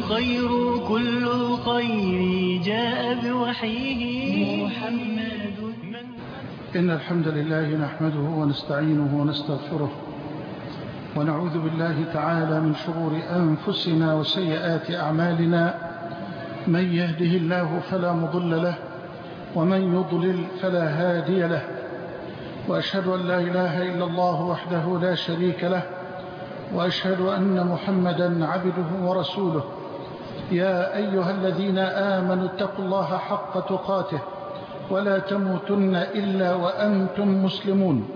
الخير كل الخير جاء بوحيه محمد. إن الحمد لله نحمده ونستعينه ونستغفره ونعوذ بالله تعالى من شرور أنفسنا وسيئات أعمالنا. من يهده الله فلا مضل له ومن يضلل فلا هادي له، وأشهد أن لا إله إلا الله وحده لا شريك له، وأشهد أن محمدا عبده ورسوله. يا أيها الذين آمنوا اتقوا الله حق تقاته ولا تموتن إلا وأنتم مسلمون.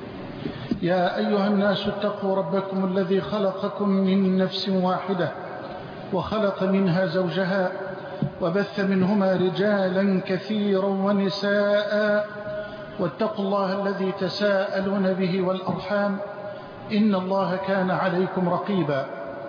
يا أيها الناس اتقوا ربكم الذي خلقكم من نفس واحدة وخلق منها زوجها وبث منهما رجالا كثيرا ونساء، واتقوا الله الذي تساءلون به والأرحام إن الله كان عليكم رقيبا.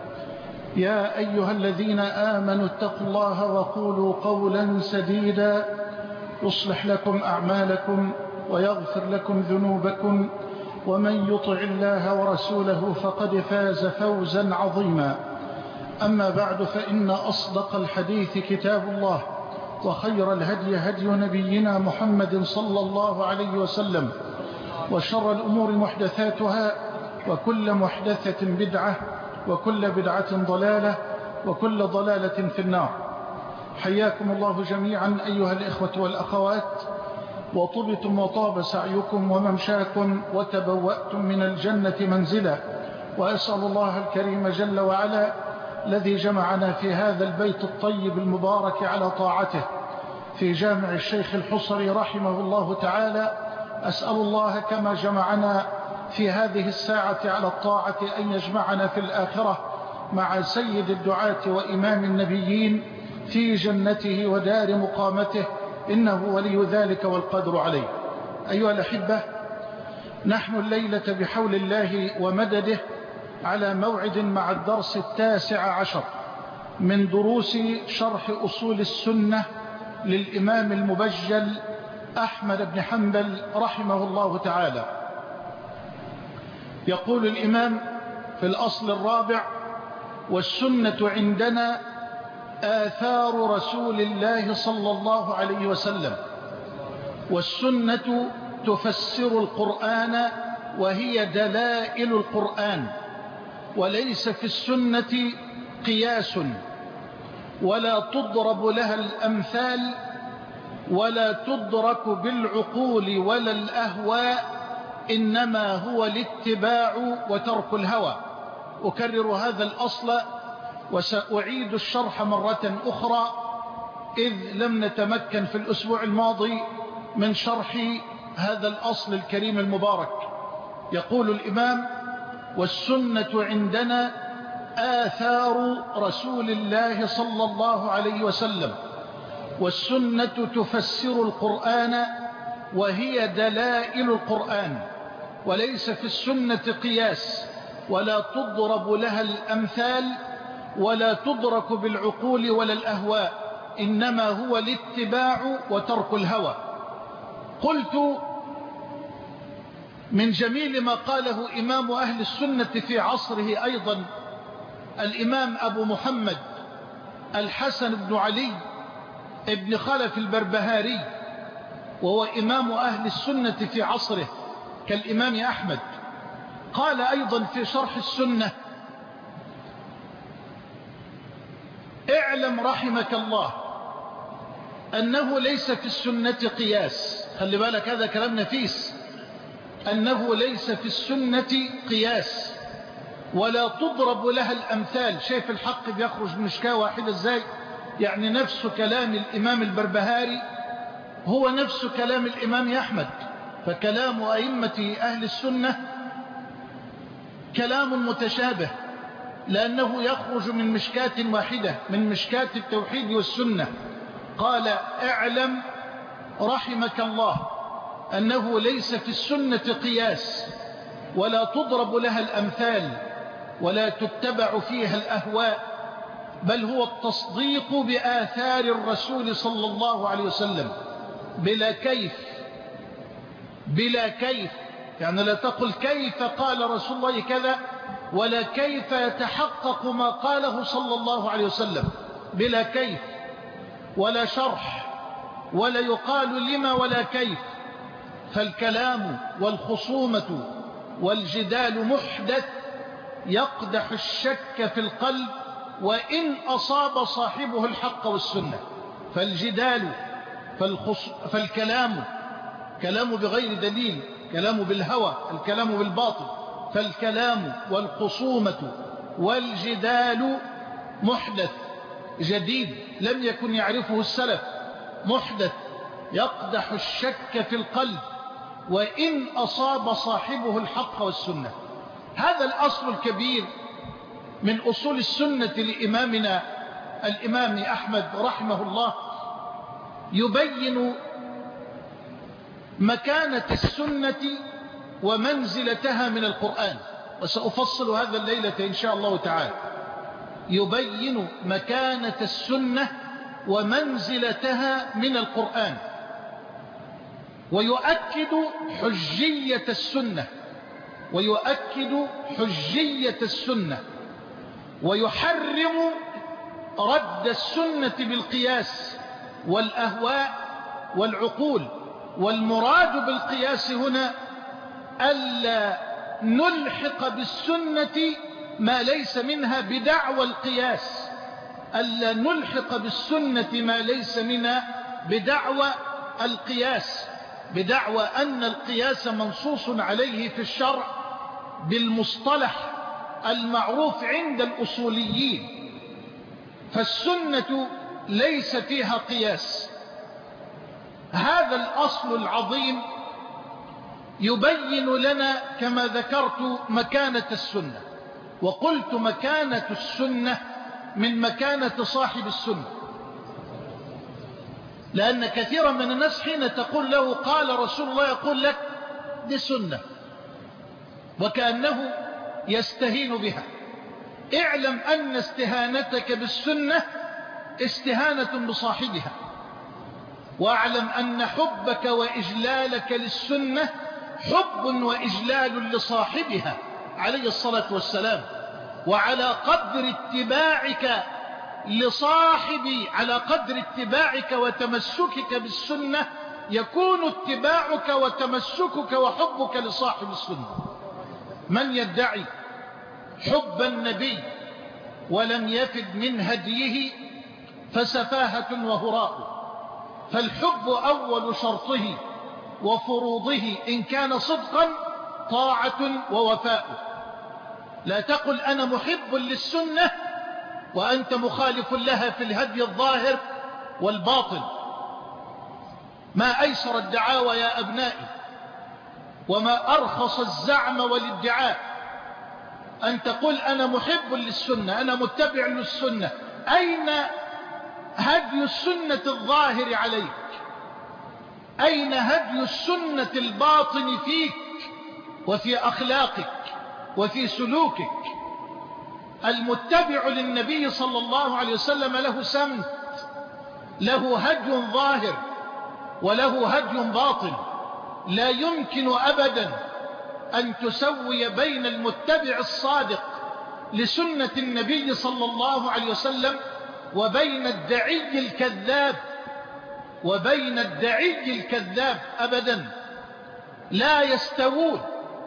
يا أيها الذين آمنوا اتقوا الله وقولوا قولا سديدا يصلح لكم أعمالكم ويغفر لكم ذنوبكم، ومن يطع الله ورسوله فقد فاز فوزا عظيما. أما بعد، فإن أصدق الحديث كتاب الله، وخير الهدي هدي نبينا محمد صلى الله عليه وسلم، وشر الأمور محدثاتها، وكل محدثة بدعة، وكل بدعة ضلالة، وكل ضلالة في النار. حياكم الله جميعا أيها الإخوة والأخوات، وطبتم وطاب سعيكم وممشاكم وتبوأتم من الجنة منزلا. وأسأل الله الكريم جل وعلا الذي جمعنا في هذا البيت الطيب المبارك على طاعته في جامع الشيخ الحصري رحمه الله تعالى، أسأل الله كما جمعنا في هذه الساعة على الطاعة أن يجمعنا في الآخرة مع سيد الدعاة وإمام النبيين في جنته ودار مقامته، إنه ولي ذلك والقدر عليه. أيها الأحبة، نحن الليلة بحول الله ومدده على موعد مع الدرس 19 من دروس شرح أصول السنة للإمام المبجل أحمد بن حنبل رحمه الله تعالى. يقول الإمام في الأصل الرابع: والسنة عندنا آثار رسول الله صلى الله عليه وسلم، والسنة تفسر القرآن وهي دلائل القرآن، وليس في السنة قياس ولا تضرب لها الأمثال ولا تدرك بالعقول ولا الأهواء، إنما هو الاتباع وترك الهوى. أكرر هذا الأصل وسأعيد الشرح مرة أخرى، إذ لم نتمكن في الأسبوع الماضي من شرح هذا الأصل الكريم المبارك. يقول الإمام: والسنة عندنا آثار رسول الله صلى الله عليه وسلم، والسنة تفسر القرآن وهي دلائل القرآن، وليس في السنة قياس ولا تضرب لها الأمثال ولا تدرك بالعقول ولا الأهواء، إنما هو الاتباع وترك الهوى. قلت: من جميل ما قاله إمام أهل السنة في عصره أيضا الإمام أبو محمد الحسن بن علي ابن خلف البربهاري، وهو إمام أهل السنة في عصره كالإمام أحمد. قال أيضا في شرح السنة: اعلم رحمك الله أنه ليس في السنة قياس. خلي بالك، هذا كلام نفيس. أنه ليس في السنة قياس ولا تضرب لها الأمثال. شايف الحق بيخرج من مشكاة واحدة ازاي؟ يعني نفس كلام الإمام البربهاري هو نفس كلام الإمام أحمد. فكلام أئمة أهل السنة كلام متشابه، لأنه يخرج من مشكاة واحدة، من مشكاة التوحيد والسنة. قال: اعلم رحمك الله أنه ليس في السنة قياس ولا تضرب لها الأمثال ولا تتبع فيها الأهواء، بل هو التصديق بآثار الرسول صلى الله عليه وسلم بلا كيف. بلا كيف يعني لا تقل كيف قال رسول الله كذا ولا كيف يتحقق ما قاله صلى الله عليه وسلم، بلا كيف ولا شرح، ولا يقال لما ولا كيف. فالكلام والخصومة والجدال محدث يقدح الشك في القلب وإن أصاب صاحبه الحق والسنة. فالجدال فالكلام كلام بغير دليل، كلام بالهوى، الكلام بالباطل. فالكلام والخصومة والجدال محدث جديد لم يكن يعرفه السلف، محدث يقدح الشك في القلب وإن أصاب صاحبه الحق والسنة. هذا الأصل الكبير من أصول السنة لإمامنا الإمام أحمد رحمه الله يبين مكانة السنة ومنزلتها من القرآن، وسأفصل هذا الليلة إن شاء الله تعالى. يبين مكانة السنة ومنزلتها من القرآن، ويؤكد حجية السنة، ويؤكد حجية السنة، ويحرم رد السنة بالقياس والأهواء والعقول. والمراد بالقياس هنا ألا نلحق بالسنة ما ليس منها بدعوى القياس، ألا نلحق بالسنة ما ليس منها بدعوى القياس، بدعوى أن القياس منصوص عليه في الشرع بالمصطلح المعروف عند الأصوليين. فالسنة ليس فيها قياس. هذا الأصل العظيم يبين لنا كما ذكرت مكانة السنة، وقلت مكانة السنة من مكانة صاحب السنة، لأن كثيرا من الناس حين تقول له قال رسول الله يقول لك دي سنة، وكأنه يستهين بها. اعلم أن استهانتك بالسنة استهانة بصاحبها، واعلم أن حبك وإجلالك للسنة حب وإجلال لصاحبها عليه الصلاة والسلام. وعلى قدر اتباعك لصاحبي، على قدر اتباعك وتمسكك بالسنة يكون اتباعك وتمسكك وحبك لصاحب السنة. من يدعي حب النبي ولم يفد من هديه فسفاهة وهراء. فالحب أول شرطه وفروضه إن كان صدقا طاعة ووفاء. لا تقل أنا محب للسنة وأنت مخالف لها في الهدي الظاهر والباطن. ما أيسر الدعاوى يا أبنائي، وما أرخص الزعم والادعاء أن تقول أنا محب للسنة، أنا متبع للسنة. أين هدي السنة الظاهر عليك؟ أين هدي السنة الباطن فيك وفي أخلاقك وفي سلوكك؟ المتبع للنبي صلى الله عليه وسلم له سمت، له هدي ظاهر وله هدي باطن. لا يمكن أبدا أن تسوي بين المتبع الصادق لسنة النبي صلى الله عليه وسلم وبين الدعي الكذاب، وبين الدعي الكذاب أبدا لا يستوون.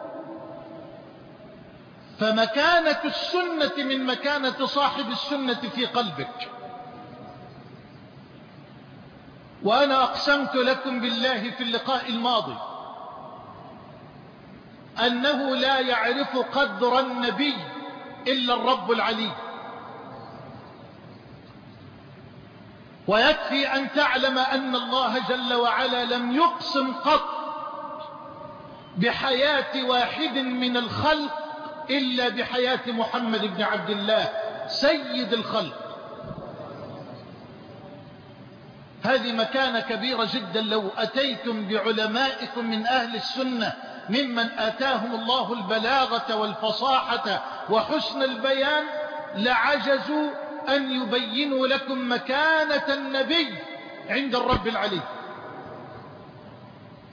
فمكانة السنة من مكانة صاحب السنة في قلبك. وأنا أقسمت لكم بالله في اللقاء الماضي أنه لا يعرف قدر النبي إلا الرب العلي. ويكفي أن تعلم أن الله جل وعلا لم يقسم قط بحياة واحد من الخلق إلا بحياة محمد بن عبد الله سيد الخلق. هذه مكانة كبيرة جدا. لو أتيتم بعلمائكم من أهل السنة ممن آتاهم الله البلاغة والفصاحة وحسن البيان لعجزوا أن يبينوا لكم مكانة النبي عند الرب العلي.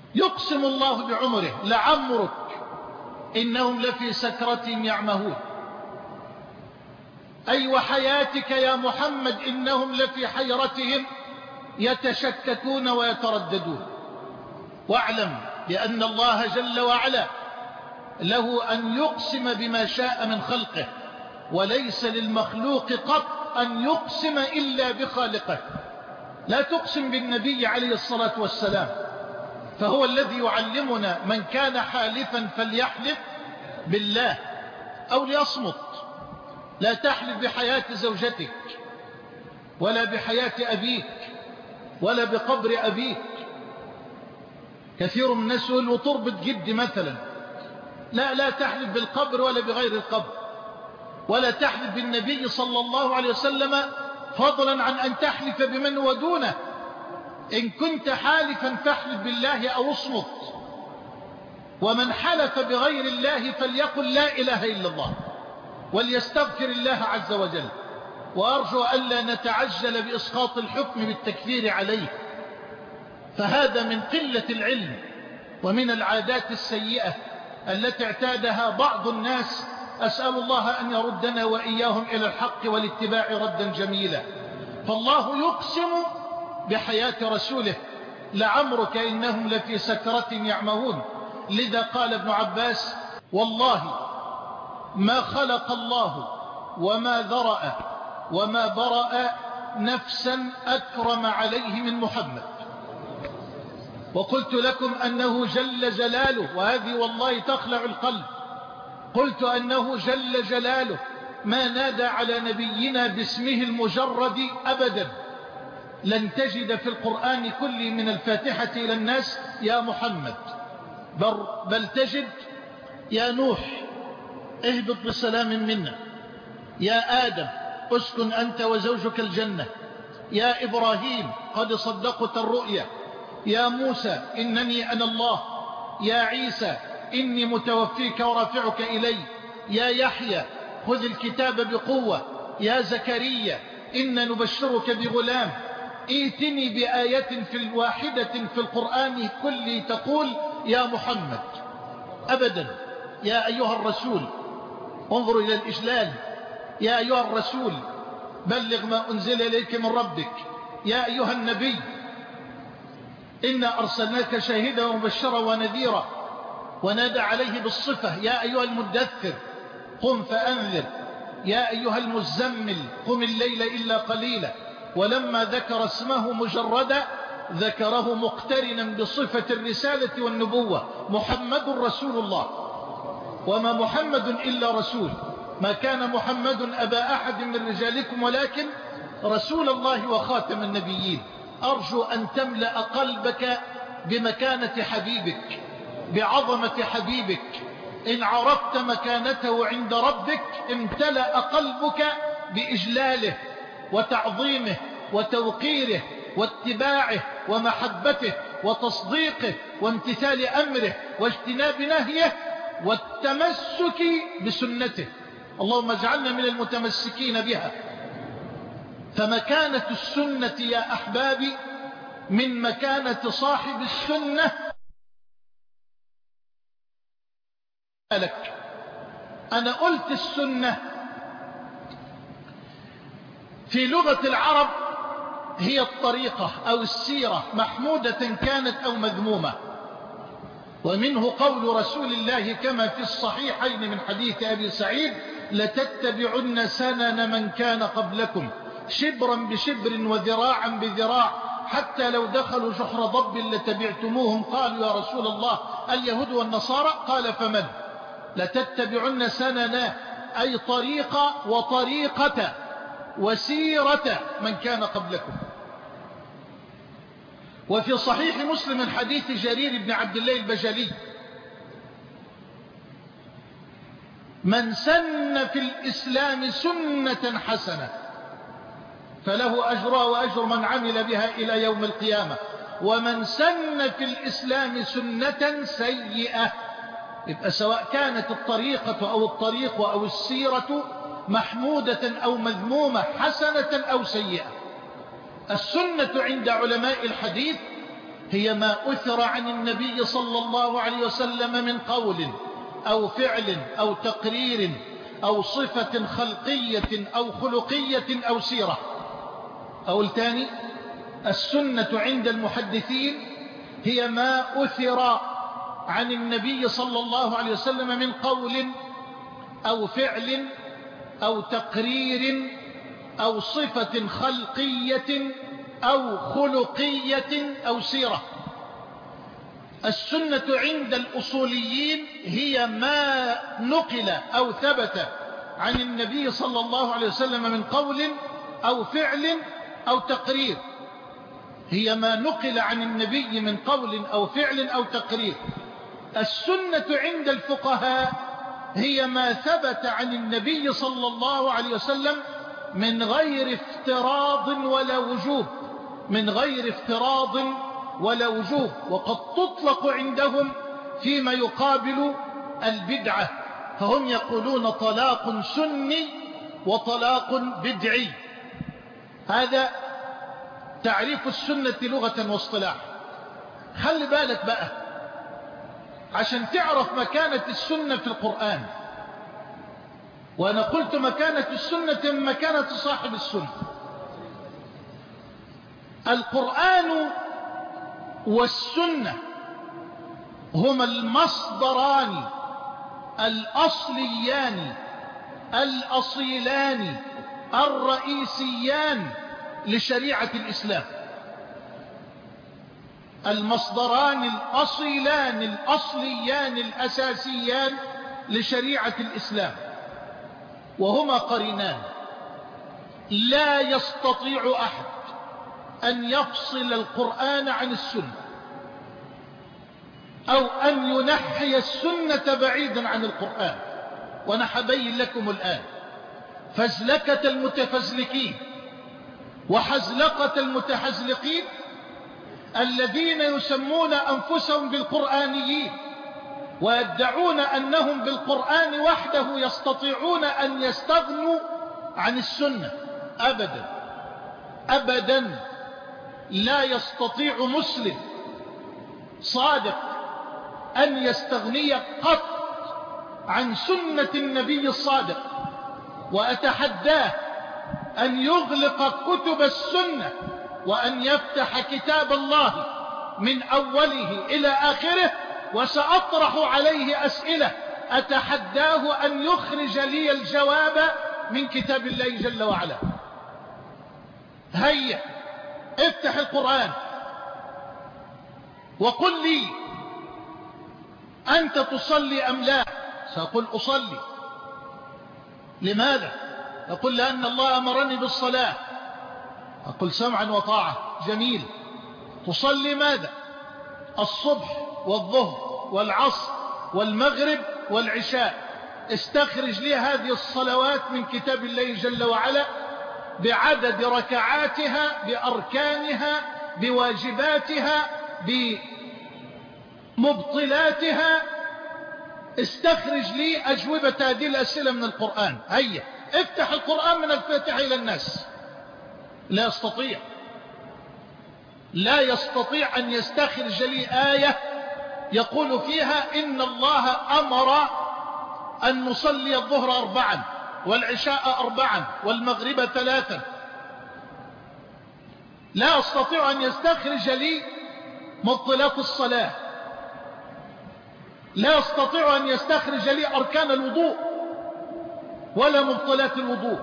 يقسم الله بعمره لعمرك إنهم لفي سكرتهم يعمهون. أي وحياتك يا محمد إنهم لفي حيرتهم يتشككون ويترددون. واعلم بأن الله جل وعلا له أن يقسم بما شاء من خلقه، وليس للمخلوق قط أن يقسم إلا بخالقه. لا تقسم بالنبي عليه الصلاة والسلام، فهو الذي يعلمنا من كان حالفا فليحلف بالله أو ليصمت. لا تحلف بحياة زوجتك ولا بحياة أبيك ولا بقبر أبيك. كثير من الناس يقول وتربط جدي مثلا. لا تحلف بالقبر ولا بغير القبر، ولا تحلف بالنبي صلى الله عليه وسلم، فضلا عن أن تحلف بمن ودونه. إن كنت حالفا فاحلف بالله أو اصمت. ومن حلف بغير الله فليقل لا إله إلا الله وليستغفر الله عز وجل. وأرجو ألا نتعجل بإسقاط الحكم بالتكفير عليه، فهذا من قلة العلم ومن العادات السيئة التي اعتادها بعض الناس. أسأل الله أن يردنا وإياهم إلى الحق والاتباع ردا جميلا. فالله يقسم بحياة رسوله لعمرك إنهم لفي سكرة يعمهون. لذا قال ابن عباس: والله ما خلق الله وما ذرأ وما برأ نفسا أكرم عليه من محمد. وقلت لكم أنه جل جلاله، وهذه والله تخلع القلب، قلت أنه جل جلاله ما نادى على نبينا باسمه المجرد أبدا. لن تجد في القرآن كله من الفاتحة إلى الناس يا محمد، بل تجد يا نوح اهبط بسلام منا، يا آدم اسكن أنت وزوجك الجنة، يا إبراهيم قد صدقت الرؤيا، يا موسى إنني أنا الله، يا عيسى إني متوفيك ورافعك إلي، يا يحيى خذ الكتاب بقوة، يا زكريا إن نبشرك بغلام. ائتني بآية في الواحدة في القرآن كله تقول يا محمد أبدا. يا أيها الرسول انظر إلى الإجلال، يا أيها الرسول بلغ ما أنزل إليك من ربك، يا أيها النبي إنا أرسلناك شاهدا ومبشرا ونذيرا. ونادى عليه بالصفة: يا أيها المدثر قم فأنذر، يا أيها المزمل قم الليل إلا قليلا. ولما ذكر اسمه مجردا ذكره مقترنا بصفة الرسالة والنبوة: محمد رسول الله. وما محمد إلا رسول، ما كان محمد أبا أحد من رجالكم ولكن رسول الله وخاتم النبيين. أرجو أن تملأ قلبك بمكانة حبيبك، بعظمة حبيبك. إن عرفت مكانته عند ربك امتلأ قلبك بإجلاله وتعظيمه وتوقيره واتباعه ومحبته وتصديقه وامتثال أمره واجتناب نهيه والتمسك بسنته. اللهم اجعلنا من المتمسكين بها. فمكانة السنة يا أحبابي من مكانة صاحب السنة. لك أنا قلت السنة في لغة العرب هي الطريقة أو السيرة، محمودة كانت أو مذمومة. ومنه قول رسول الله كما في الصحيحين من حديث أبي سعيد: لتتبعن سنن من كان قبلكم شبرا بشبر وذراعا بذراع حتى لو دخلوا جحر ضب لتبعتموهم. قالوا يا رسول الله اليهود والنصارى؟ قال فمن؟ لتتبعن سننا أي طريقة وطريقة وسيرة من كان قبلكم. وفي صحيح مسلم من حديث جرير بن عبد الله البجلي: من سن في الإسلام سنة حسنة فله أجرها وأجر من عمل بها إلى يوم القيامة، ومن سن في الإسلام سنة سيئة. يبقى سواء كانت الطريقة أو الطريق أو السيرة محمودة أو مذمومة، حسنة أو سيئة. السنة عند علماء الحديث هي ما أثر عن النبي صلى الله عليه وسلم من قول أو فعل أو تقرير أو صفة خلقية أو خلقية أو سيرة. أو الثاني: السنة عند المحدثين هي ما أثر عن النبي صلى الله عليه وسلم من قول أو فعل أو تقرير أو صفة خلقية أو خلقية أو سيرة. السنة عند الأصوليين هي ما نقل أو ثبت عن النبي صلى الله عليه وسلم من قول أو فعل أو تقرير، هي ما نقل عن النبي من قول أو فعل أو تقرير. السنة عند الفقهاء هي ما ثبت عن النبي صلى الله عليه وسلم من غير افتراض ولا وجوب، من غير افتراض ولا وجوب. وقد تطلق عندهم فيما يقابل البدعة، فهم يقولون طلاق سني وطلاق بدعي. هذا تعريف السنة لغة واصطلاح. خلي بالك بقى عشان تعرف مكانة السنة في القرآن. وأنا قلت مكانة السنة من مكانة صاحب السنة. القرآن والسنة هما المصدران الأصليان الأصيلان الرئيسيان لشريعة الإسلام. المصدران الأصيلان الأصليان الأساسيان لشريعة الإسلام، وهما قرينان. لا يستطيع أحد أن يفصل القرآن عن السنة، أو أن ينحي السنة بعيدا عن القرآن. وأنا حبين لكم الآن فزلكة المتفزلكين وحزلقة المتحزلقين الذين يسمون أنفسهم بالقرآنيين ويدعون أنهم بالقرآن وحده يستطيعون أن يستغنوا عن السنة. أبدا أبدا، لا يستطيع مسلم صادق أن يستغني قط عن سنة النبي الصادق. وأتحداه أن يغلق كتب السنة وأن يفتح كتاب الله من أوله إلى آخره، وسأطرح عليه أسئلة أتحداه أن يخرج لي الجواب من كتاب الله جل وعلا. هيا افتح القرآن وقل لي أنت تصلي أم لا؟ سأقول أصلي. لماذا؟ أقول لأن الله أمرني بالصلاة. أقول سمعا وطاعة. جميل. تصلي ماذا؟ الصبح والظهر والعصر والمغرب والعشاء. استخرج لي هذه الصلوات من كتاب الله جل وعلا بعدد ركعاتها، بأركانها، بواجباتها، بمبطلاتها. استخرج لي أجوبة هذه الأسئلة من القرآن. هيا افتح القرآن من الفاتحة إلى الناس. لا يستطيع، لا يستطيع أن يستخرج لي آية يقول فيها إن الله أمر أن نصلي الظهر 4 والعشاء 4 والمغرب 3. لا يستطيع أن يستخرج لي مبطلات الصلاة. لا يستطيع أن يستخرج لي أركان الوضوء ولا مبطلات الوضوء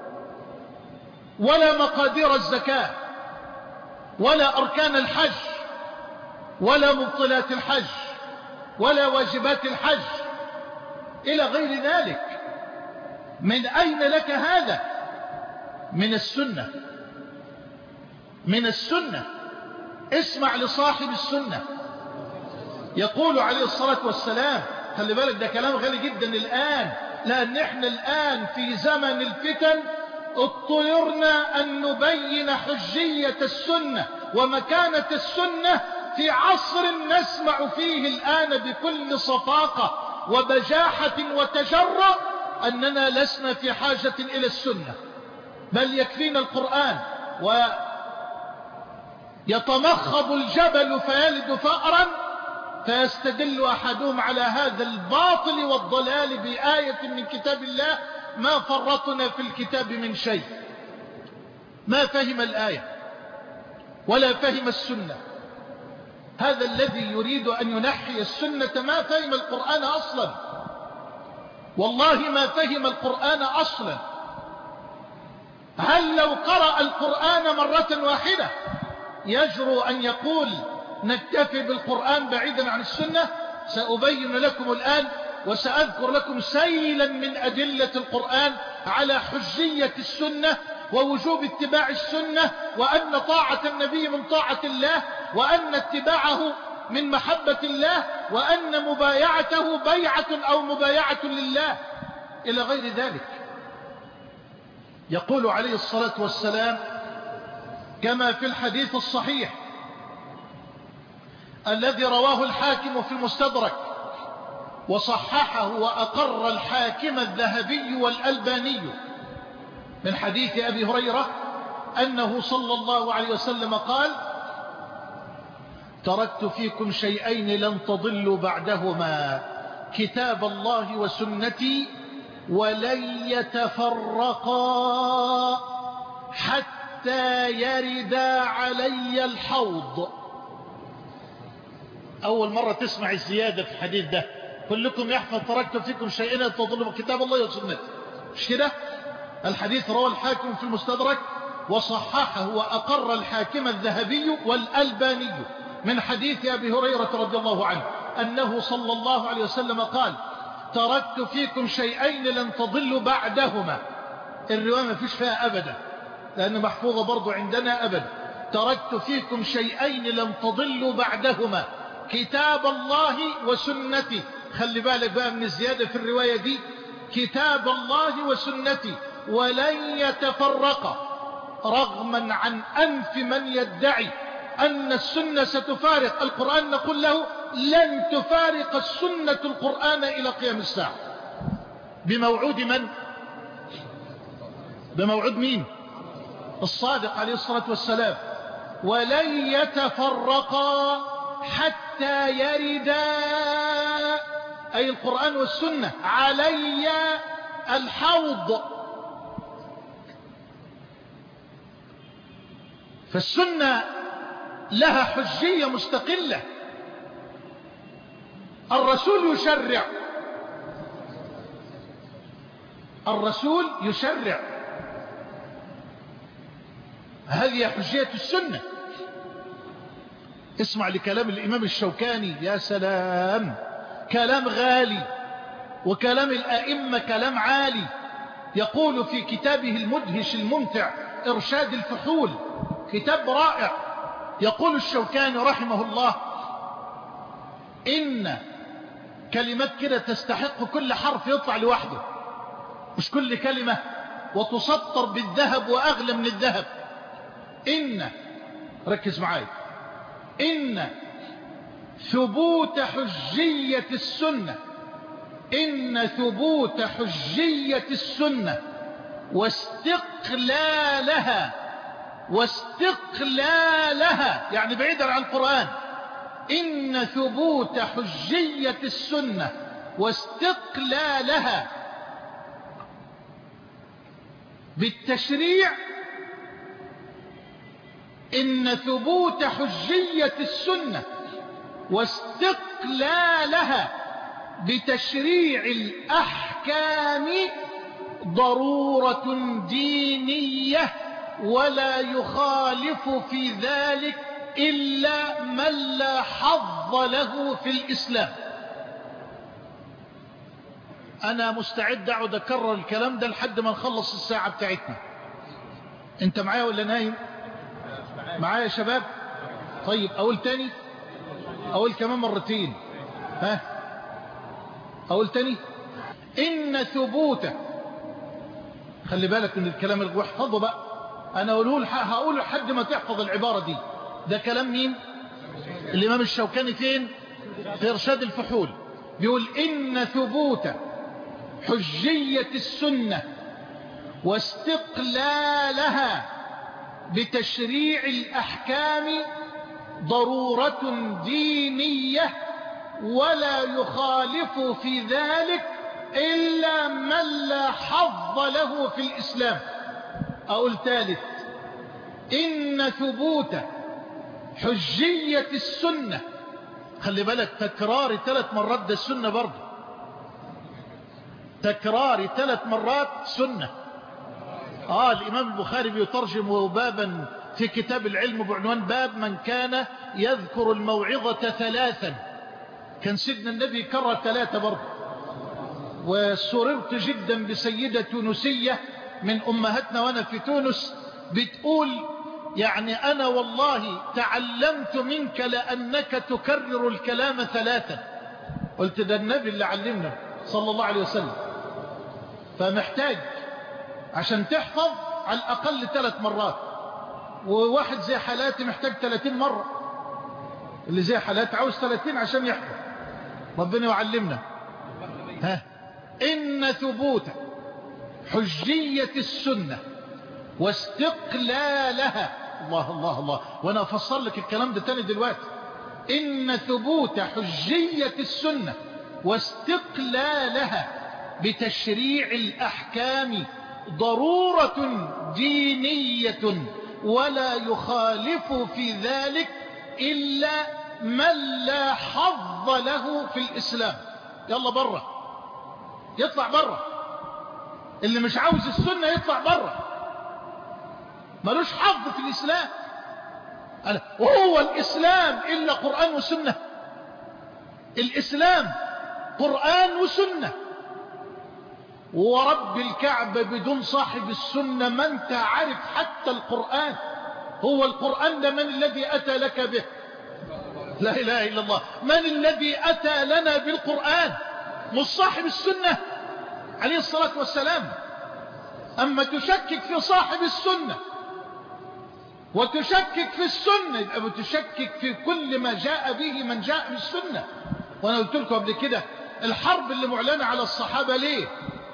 ولا مقادير الزكاة ولا أركان الحج ولا مبطلات الحج ولا واجبات الحج إلى غير ذلك. من أين لك هذا؟ من السنة. من السنة. اسمع لصاحب السنة يقول عليه الصلاة والسلام. خلي بالك ده كلام غالي جدا الآن، لأن احنا الآن في زمن الفتن اضطررنا أن نبين حجية السنة ومكانة السنة في عصر نسمع فيه الآن بكل صفاقة وبجاحة وتجرؤ أننا لسنا في حاجة إلى السنة، بل يكفينا القرآن. ويتمخض الجبل فيلد فأرا فيستدل أحدهم على هذا الباطل والضلال بآية من كتاب الله ما فرطنا في الكتاب من شيء. ما فهم الآية ولا فهم السنة. هذا الذي يريد أن ينحي السنة ما فهم القرآن أصلا، والله ما فهم القرآن أصلا. هل لو قرأ القرآن مرة واحدة يجرؤ أن يقول نكتفي بالقرآن بعيدا عن السنة؟ سأبين لكم الآن وسأذكر لكم سيلا من أدلة القرآن على حجية السنة ووجوب اتباع السنة، وأن طاعة النبي من طاعة الله، وأن اتباعه من محبة الله، وأن مبايعته بيعة أو مبايعة لله إلى غير ذلك. يقول عليه الصلاة والسلام كما في الحديث الصحيح الذي رواه الحاكم في المستدرك وصححه وأقر الحاكم الذهبي والألباني من حديث أبي هريرة أنه صلى الله عليه وسلم قال: تركت فيكم شيئين لن تضلوا بعدهما، كتاب الله وسنتي، ولن يتفرقا حتى يردا علي الحوض. أول مرة تسمع الزيادة في الحديث ده. كلكم يحفظ تركت فيكم شيئين لن تضلوا كتاب الله وسنتي، مش كده؟ الحديث رواه الحاكم في المستدرك وصححه وأقر الحاكم الذهبي والألباني من حديث أبي هريرة رضي الله عنه أنه صلى الله عليه وسلم قال: تركت فيكم شيئين لن تضلوا بعدهما. الرواية ما فيش فيها أبدا لأن محفوظة برضو عندنا أبدا. تركت فيكم شيئين لن تضلوا بعدهما، كتاب الله وسنتي. خلي بالك بقى من الزيادة في الرواية دي، كتاب الله وسنتي، ولن يتفرق، رغما عن أنف من يدعي أن السنة ستفارق القرآن. نقول له: لن تفارق السنة القرآن إلى قيام الساعة. بموعود من؟ بموعود مين؟ الصادق عليه الصلاة والسلام. ولن يتفرقا حتى يردا، أي القرآن والسنة، علي الحوض. فالسنة لها حجية مستقلة. الرسول يشرع، الرسول يشرع، هذه حجية السنة. اسمع لكلام الإمام الشوكاني، يا سلام، كلام غالي، وكلام الأئمة كلام عالي. يقول في كتابه المدهش الممتع إرشاد الفحول، كتاب رائع، يقول الشوكاني رحمه الله: إن كلمات كده تستحق كل حرف يطلع لوحده، مش كل كلمة وتسطر بالذهب وأغلى من الذهب. إن، ركز معايا، إن ثبوت حجية السنة، إن ثبوت حجية السنة واستقلالها يعني بعيدا عن القرآن، إن ثبوت حجية السنة واستقلالها بالتشريع، إن ثبوت حجية السنة واستقلالها بتشريع الأحكام ضرورة دينية، ولا يخالف في ذلك إلا من لا حظ له في الإسلام. أنا مستعد أقعد أكرر الكلام ده لحد ما نخلص الساعة بتاعتنا. أنت معايا ولا نايم؟ معايا يا شباب؟ طيب أقول تاني، أقول كمان مرتين، ها؟ أقول تاني. إن ثبوت، خلي بالك من الكلام اللي احفظه بقى، أنا هقول لحد ما تحفظ العبارة دي. ده كلام مين؟ الإمام الشوكاني فين؟ في إرشاد الفحول. بيقول: إن ثبوت حجية السنة واستقلالها بتشريع الأحكام ضرورة دينية، ولا يخالف في ذلك إلا من لا حظ له في الإسلام. أقول ثالث: إن ثبوت حجية السنة. خلي بالك، تكرار 3 مرات ده السنة برضه، تكرار 3 مرات سنة. الإمام البخاري بيترجم بابا في كتاب العلم بعنوان باب من كان يذكر الموعظة 3. كان سيدنا النبي يكرر 3 برضه. وسررت جدا بسيدة تونسية من أمهاتنا وأنا في تونس بتقول: يعني أنا والله تعلمت منك لأنك تكرر الكلام 3. قلت: ده النبي اللي علمنا صلى الله عليه وسلم. فمحتاج عشان تحفظ على الأقل 3 مرات. وواحد زي حالاتي محتاج 30 مرة. اللي زي حالاتي عاوز 30 عشان يحفظ. ربنا يعلمنا. إن ثبوت حجية السنة واستقلالها. الله الله الله. وأنا أفسر لك الكلام ده تاني دلوقتي. إن ثبوت حجية السنة واستقلالها بتشريع الأحكام ضرورة دينية، ولا يخالف في ذلك إلا من لا حظ له في الإسلام. يلا برا، يطلع برا. اللي مش عاوز السنة يطلع برا، ملوش حظ في الإسلام. وهو الإسلام إلا قرآن وسنة؟ الإسلام قرآن وسنة. ورب الكعبة بدون صاحب السنة ما انت عارف حتى القرآن. هو القرآن ده من الذي أتى لك به؟ لا إله إلا الله. من الذي أتى لنا بالقرآن؟ مش صاحب السنة عليه الصلاة والسلام. أما تشكك في صاحب السنة وتشكك في السنة، يبقى بتشكك في كل ما جاء به من جاء بالسنة. وأنا قلت لكم قبل كده الحرب اللي معلنة على الصحابة ليه؟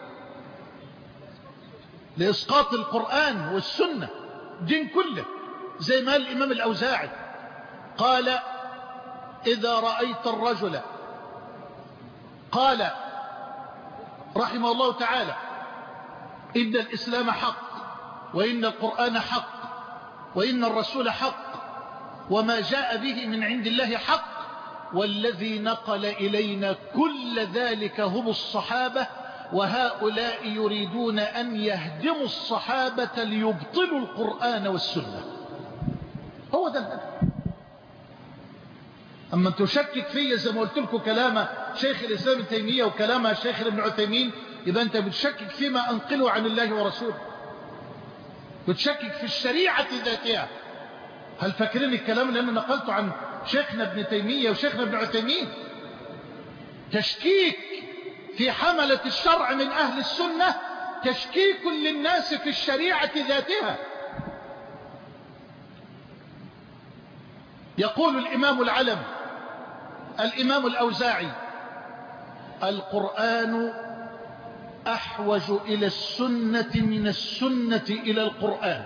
لإسقاط القرآن والسنة دين كله. زي ما قال الإمام الأوزاعي، قال: إذا رأيت الرجل، قال رحمه الله تعالى: إن الإسلام حق، وإن القرآن حق، وإن الرسول حق، وما جاء به من عند الله حق، والذي نقل إلينا كل ذلك هم الصحابة، وهؤلاء يريدون أن يهدموا الصحابة ليبطلوا القرآن والسنة. هو ده الهدف. أما تشكك فيه زي ما قلت لكم كلام شيخ الإسلام ابن تيمية وكلام شيخ ابن عثيمين، يبقى أنت بتشكك فيما أنقله عن الله ورسوله، بتشكك في الشريعة ذاتها. هل فاكرين الكلام اللي أنا نقلته عن شيخنا ابن تيمية وشيخنا ابن عثيمين؟ تشكيك في حملة الشرع من أهل السنة تشكيك للناس في الشريعة ذاتها. يقول الإمام العلم الإمام الأوزاعي: القرآن أحوج إلى السنة من السنة إلى القرآن.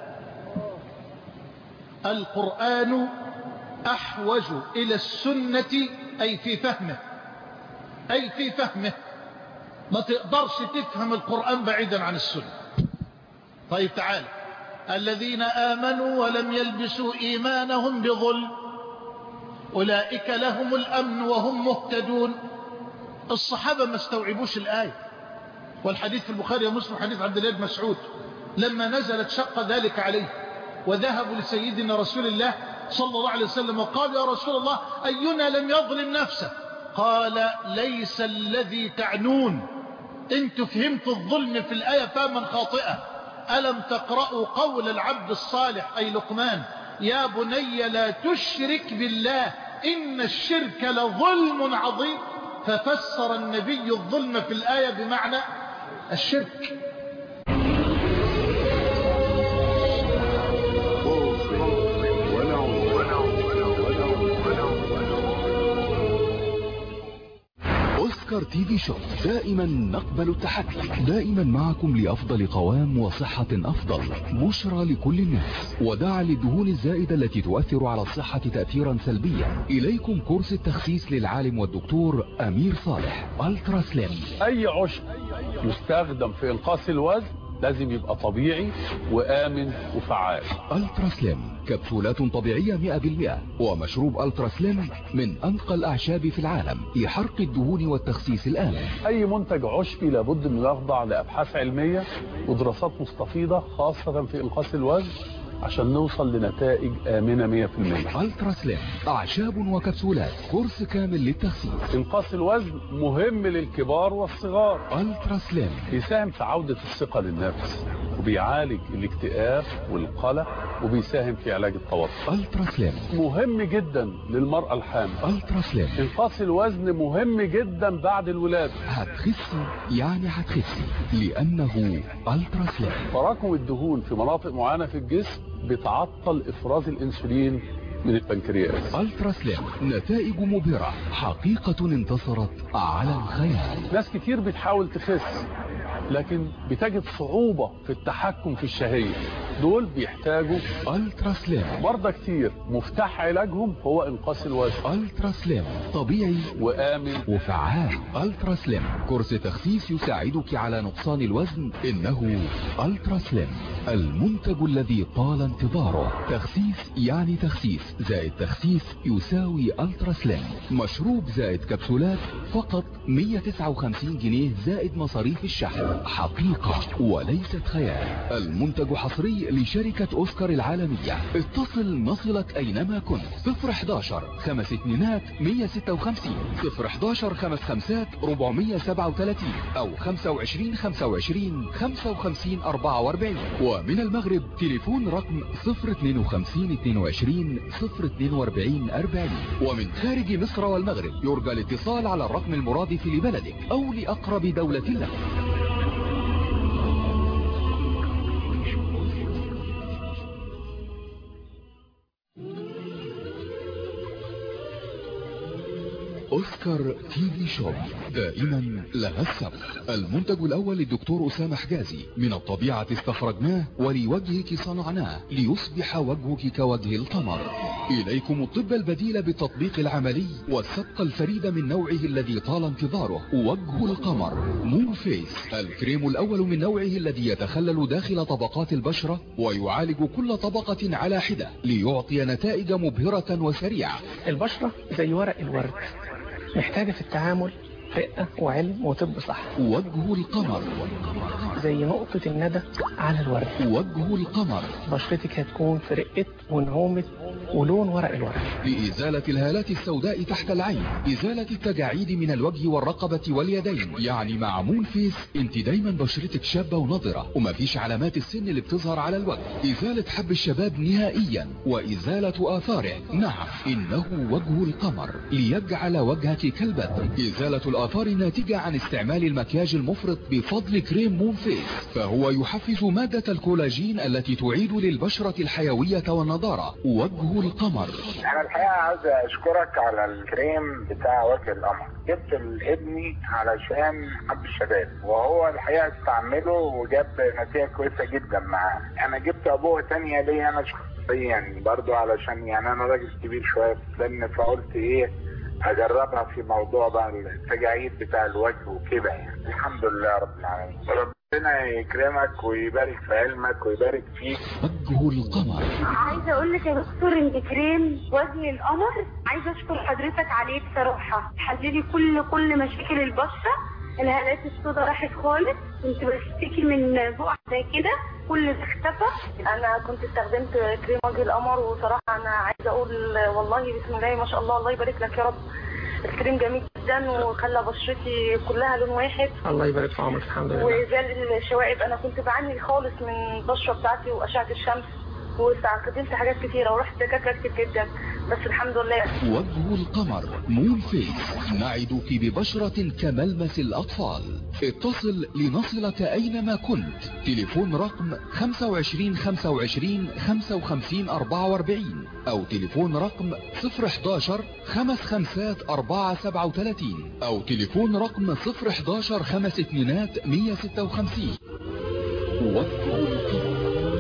القرآن أحوج إلى السنة، أي في فهمه، أي في فهمه. ما تقدرش تفهم القرآن بعيدا عن السنة. طيب تعال: الذين آمنوا ولم يلبسوا إيمانهم بظلم أولئك لهم الأمن وهم مهتدون. الصحابة ما استوعبوش الآية، والحديث في البخاري ومسلم حديث عبد الله بن مسعود لما نزلت شق ذلك عليه، وذهبوا لسيدنا رسول الله صلى الله عليه وسلم وقال: يا رسول الله، أينا لم يظلم نفسه؟ قال: ليس الذي تعنون، انتوا فهمتوا الظلم في الآية فهما خاطئة. ألم تقرأوا قول العبد الصالح أي لقمان: يا بني لا تشرك بالله إن الشرك لظلم عظيم. ففسر النبي الظلم في الآية بمعنى الشرك. أوسكار تي في شوب، دائما نقبل التحدي، دائما معكم لأفضل قوام وصحة أفضل. بشرى لكل الناس، وداعا للدهون الزائدة التي تؤثر على الصحة تأثيرا سلبيا. إليكم كورس التخسيس للعالم والدكتور أمير صالح. ألترا سليم. أي عشب يستخدم في إنقاص الوزن لازم يبقى طبيعي وآمن وفعال. ألترا سليم كبسولات طبيعية 100%، ومشروب ألترا سليم من أنقى الأعشاب في العالم لحرق الدهون والتخسيس الآمن. أي منتج عشبي لابد أن يخضع لأبحاث علمية ودراسات مستفيضة خاصة في إنقاص الوزن عشان نوصل لنتائج آمنة 100%. ألترا سليم أعشاب وكبسولات، كورس كامل للتخسيس. إنقاص الوزن مهم للكبار والصغار. ألترا سليم بيساهم في عودة الثقة للنفس، وبيعالج الاكتئاب والقلق، وبيساهم في علاج التوتر. ألترا سليم مهم جدا للمرأة الحامل. ألترا سليم. إنقاص الوزن مهم جدا بعد الولادة. هتخسي يعني هتخسي لأنه ألترا سليم. تراكم الدهون في مناطق معينة في الجسم بتعطل إفراز الأنسولين من البنكرياس. ألترا سليم نتائج مبهرة، حقيقة انتصرت على الخيال. ناس كتير بتحاول تخس لكن بتجد صعوبة في التحكم في الشهية، دول بيحتاجوا ألترا سليم. مرضى كتير مفتاح علاجهم هو إنقاص الوزن. ألترا سليم طبيعي وآمن وفعال. ألترا سليم كورس تخسيس يساعدك على نقصان الوزن. إنه ألترا سليم المنتج الذي طال انتظاره. تخسيس يعني تخسيس زائد تخسيس يساوي ألترا سليم. مشروب زائد كبسولات فقط 159 جنيه زائد مصاريف الشحن. حقيقة وليست خيال. المنتج حصري لشركة أوسكار العالمية. اتصل نصلك أينما كنت. 011 5 2 156 011 5 5 437 أو 25 25 55 44. ومن المغرب تليفون رقم 052 22 042 40. ومن خارج مصر والمغرب يرجى الاتصال على الرقم المرادف لبلدك أو لأقرب دولة لك. أوسكار تي في شوب دائما لها السبق. المنتج الأول للدكتور أسامة حجازي، من الطبيعة استخرجناه ولوجهك صنعناه ليصبح وجهك كوجه القمر. إليكم الطب البديل بالتطبيق العملي والسبق الفريد من نوعه الذي طال انتظاره. وجه القمر مون فيس، الكريم الأول من نوعه الذي يتخلل داخل طبقات البشرة ويعالج كل طبقة على حدة ليعطي نتائج مبهرة وسريعة. البشرة زي ورق الورد، محتاجة في التعامل رقة وعلم وطب صح. وجه القمر زي نقطة الندى على الورد. وجه القمر بشرتك هتكون في رقة ونعومة ولون ورق الورد. لإزالة الهالات السوداء تحت العين، إزالة التجاعيد من الوجه والرقبة واليدين. يعني مع مون فيس انت دايما بشرتك شابة ونضرة ومفيش علامات السن اللي بتظهر على الوجه. إزالة حب الشباب نهائيا وإزالة آثاره. نعم إنه وجه القمر ليجعل وجهك كالبدر. إزالة الآثار الناتجة عن استعمال المكياج المفرط بفضل كريم مون فيس، فهو يحفز مادة الكولاجين التي تعيد للبشرة الحيوية والنضارة. وجه القمر. انا الحقيقه عايز اشكرك على الكريم بتاع وجه القمر. جبت لابني علشان حب الشباب وهو الحقيقه استعمله وجاب نتيجه كويسه جدا معاه. انا جبت ابوه تانية ليا انا شخصيا برضو علشان يعني انا راجل كبير شويه في السن، فقلت ايه اجربها في موضوع بقى التجاعيد بتاع الوجه وكده يعني. الحمد لله رب العالمين. ربنا يكرمك ويبارك في علمك ويبارك فيك. وجه القمر. عايزه اقول لك يا دكتور ان كريم وجه القمر عايزه اشكر حضرتك عليه بصراحه. حللي كل مشاكل البشره، الهالات السوداء راحت خالص، كنت بشتكي من بقع زي كده كل ده اختفى. انا كنت استخدمت كريم وجه القمر وصراحه انا عايزه اقول والله بسم الله ما شاء الله، الله يبارك لك يا رب. الكريم جميل جدا وخلى بشرتي كلها لون واحد. الله يبارك في عمرك. الحمد لله. وزال الشوائب، انا كنت بعاني خالص من البشره بتاعتي واشعه الشمس واستخدمت حاجات كتيره ورحت دكاتره كتير جدا بس الحمد لله. وجه القمر مون فيس، نعدك ببشرة كملمس الأطفال. اتصل لنصلك أينما كنت. تليفون رقم 25 25 55 44 أو تليفون رقم 011 55 437 أو تليفون رقم 011 52 156. وجه القمر.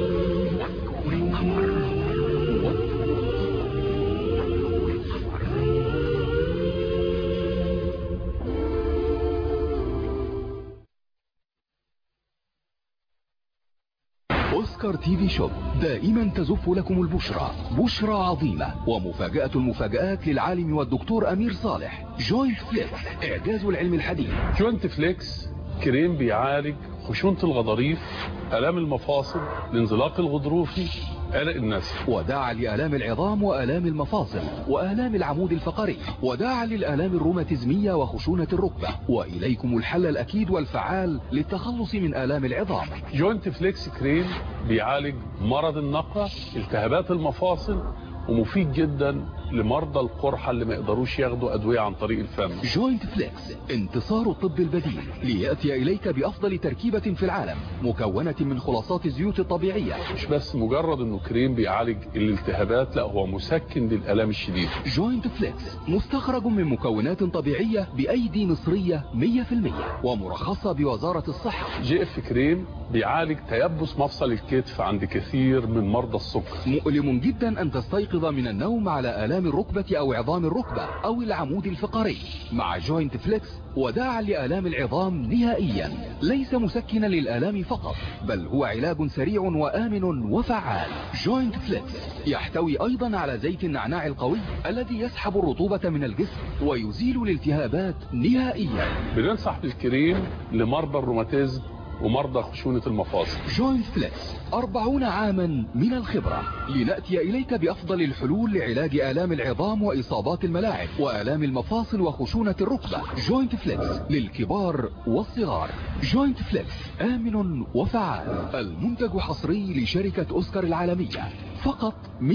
أوسكار تي في شوب دائما تزف لكم البشرى، بشرى عظيمة ومفاجأة المفاجآت للعالم والدكتور أمير صالح. جوينت فليكس، إعجاز العلم الحديث. جوينت فليكس كريم بيعالج خشونة الغضاريف، آلام المفاصل، الانزلاق الغضروفي، قلق النسل، وداعا لآلام العظام وآلام المفاصل وآلام العمود الفقري، وداعا للآلام الروماتيزمية وخشونة الركبة. وإليكم الحل الأكيد والفعال للتخلص من آلام العظام. جوينت فليكس كريم بيعالج مرض النقع، التهابات المفاصل، ومفيد جدا لمرضى القرحة اللي ما يقدروش ياخدوا أدوية عن طريق الفم. جوينت فليكس، انتصار الطب البديل ليأتي إليك بأفضل تركيبة في العالم، مكونة من خلاصات الزيوت الطبيعية. مش بس مجرد انه كريم بيعالج الالتهابات، لا هو مسكن للآلام الشديدة. جوينت فليكس مستخرج من مكونات طبيعية بأيدي مصرية 100% ومرخصة بوزارة الصحة. جي اف كريم بيعالج تيبس مفصل الكتف عند كثير من مرضى السكر. مؤلم جدا أن تستيقظ من النوم على آلام الركبة أو عظام الركبة أو العمود الفقري. مع جوينت فليكس وداعا لآلام العظام نهائيا، ليس مسكنا للآلام فقط، بل هو علاج سريع وآمن وفعال. جوينت فليكس يحتوي أيضا على زيت النعناع القوي الذي يسحب الرطوبة من الجسم ويزيل الالتهابات نهائيا. بننصح بالكريم لمرضى الروماتيزم ومرضى خشونة المفاصل. جوينت فليكس 40 عاما من الخبرة، لنأتي إليك بأفضل الحلول لعلاج آلام العظام وإصابات الملاعب وآلام المفاصل وخشونة الركبة. جوينت فليكس للكبار والصغار. جوينت فليكس آمن وفعال. المنتج حصري لشركة أوسكار العالمية، فقط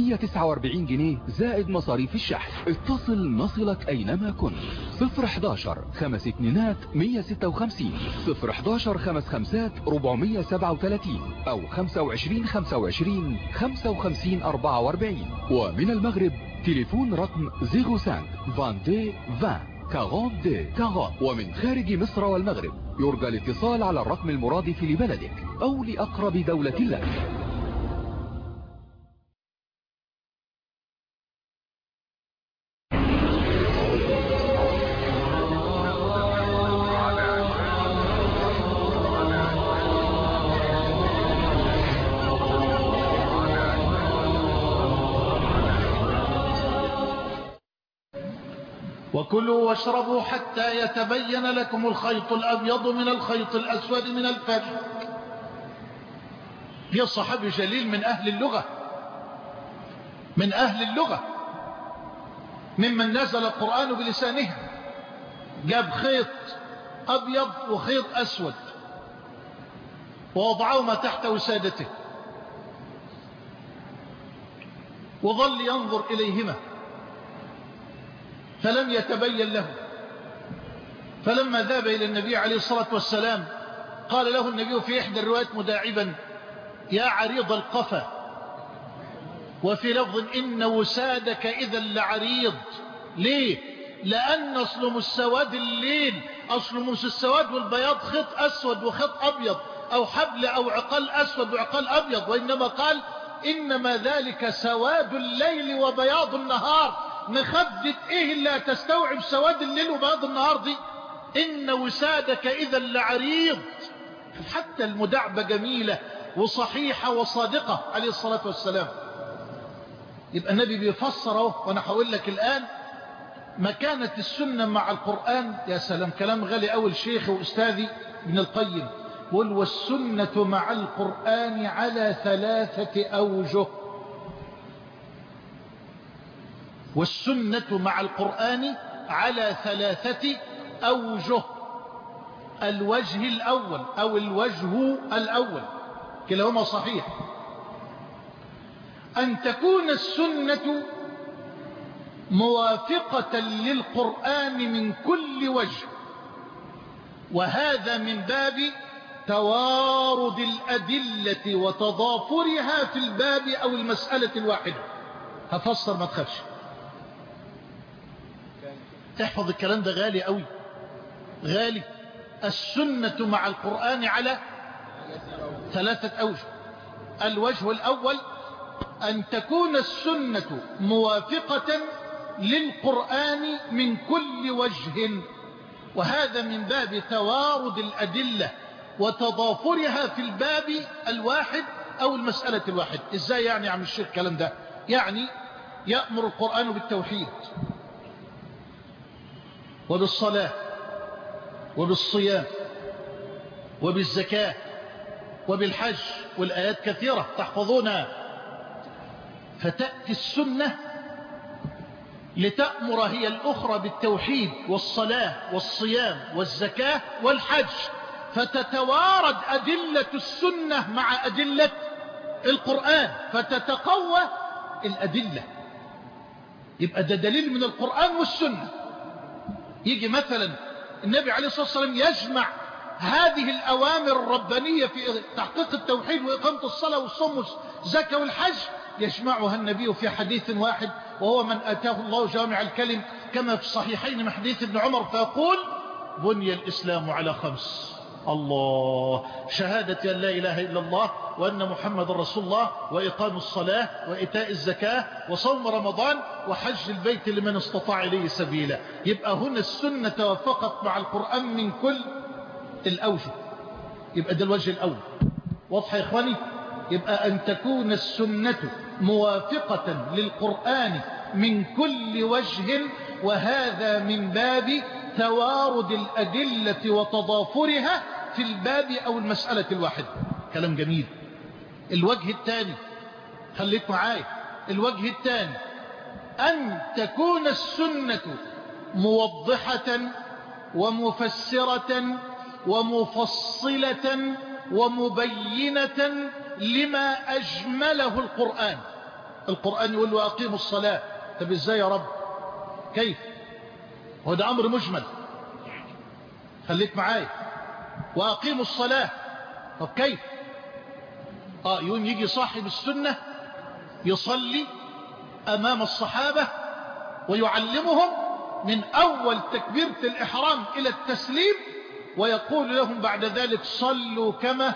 149 جنيه زائد مصاريف الشحن. اتصل نصلك أينما كنت. 011 52 156 011 55 437 أو 25 25 55 44. ومن المغرب تليفون رقم 05 22 20 42 40. ومن خارج مصر والمغرب يرجى الاتصال على الرقم المرادف لبلدك أو لأقرب دولة لك. وكلوا واشربوا حتى يتبين لكم الخيط الأبيض من الخيط الأسود من الفجر. هي صحابي جليل من أهل اللغة، من أهل اللغة، ممن نزل القرآن بلسانها. جاب خيط أبيض وخيط أسود ووضعهما تحت وسادته وظل ينظر إليهما فلم يتبين له. فلما ذهب إلى النبي عليه الصلاة والسلام قال له النبي في إحدى الروايات مداعبا: يا عريض القفا، وفي لفظ إن وسادك إذا لعريض. ليه؟ لأن أصل السواد الليل، أصل السواد والبياض خيط أسود وخيط أبيض، أو حبل أو عقال أسود وعقال أبيض، وإنما قال إنما ذلك سواد الليل وبياض النهار. مخدة إيه اللي هتستوعب سواد الليل وبياض النهار دي؟ إن وسادك إذا لعريض. حتى المداعبة جميلة وصحيحة وصادقة عليه الصلاة والسلام. يبقى النبي بيفسره، وأنا هقول لك الآن مكانة السنة مع القرآن. يا سلام، كلام غالي أول شيخي وأستاذي ابن القيم قل: والسنة مع القرآن على 3 أوجه. والسنة مع القرآن على 3 أوجه. الوجه الأول أو الوجه الأول كلاهما صحيح، أن تكون السنة موافقة للقرآن من كل وجه، وهذا من باب توارد الأدلة وتضافرها في الباب أو المسألة الواحدة. هفسر ما تخافش، تحفظ الكلام ده غالي قوي، غالي. السنة مع القرآن على 3 أوجه. الوجه الأول أن تكون السنة موافقة للقرآن من كل وجه، وهذا من باب توارد الأدلة وتضافرها في الباب الواحد أو المسألة الواحد. إزاي يعني يا عم الشيخ الكلام ده؟ يعني يأمر القرآن بالتوحيد وبالصلاة وبالصيام وبالزكاة وبالحج، والآيات كثيرة تحفظونها. فتأتي السنة لتأمر هي الأخرى بالتوحيد والصلاة والصيام والزكاة والحج، فتتوارد أدلة السنة مع أدلة القرآن فتتقوى الأدلة. يبقى ده دليل من القرآن والسنة. يجي مثلا النبي عليه الصلاة والسلام يجمع هذه الأوامر الربانية في تحقيق التوحيد وإقامة الصلاة والصوم والزكاة والحج، يجمعها النبي في حديث واحد، وهو من آتاه الله جامع الكلم، كما في الصحيحين من حديث ابن عمر، فيقول: بني الإسلام على 5. الله، شهادة أن لا إله إلا الله وأن محمد رسول الله، وإقام الصلاة وإيتاء الزكاة وصوم رمضان وحج البيت لمن استطاع إليه سبيلا. يبقى هنا السنة توافقت مع القرآن من كل الأوجه. يبقى ده الوجه الأول. واضح يا إخواني؟ يبقى أن تكون السنة موافقة للقرآن من كل وجه، وهذا من باب توارد الأدلة وتضافرها في الباب أو المسألة الواحدة. كلام جميل. الوجه الثاني، خليك معايا، الوجه الثاني أن تكون السنة موضحة ومفسرة ومفصلة ومبينة لما أجمله القرآن. القرآن يقول له أقيموا الصلاة. طب إزاي يا رب؟ كيف؟ وهذا أمر مجمل. خليك معايا. وأقيموا الصلاة. طب كيف؟ يوم يجي صاحب السنة يصلي أمام الصحابة ويعلمهم من أول تكبيرة الإحرام إلى التسليم، ويقول لهم بعد ذلك: صلوا كما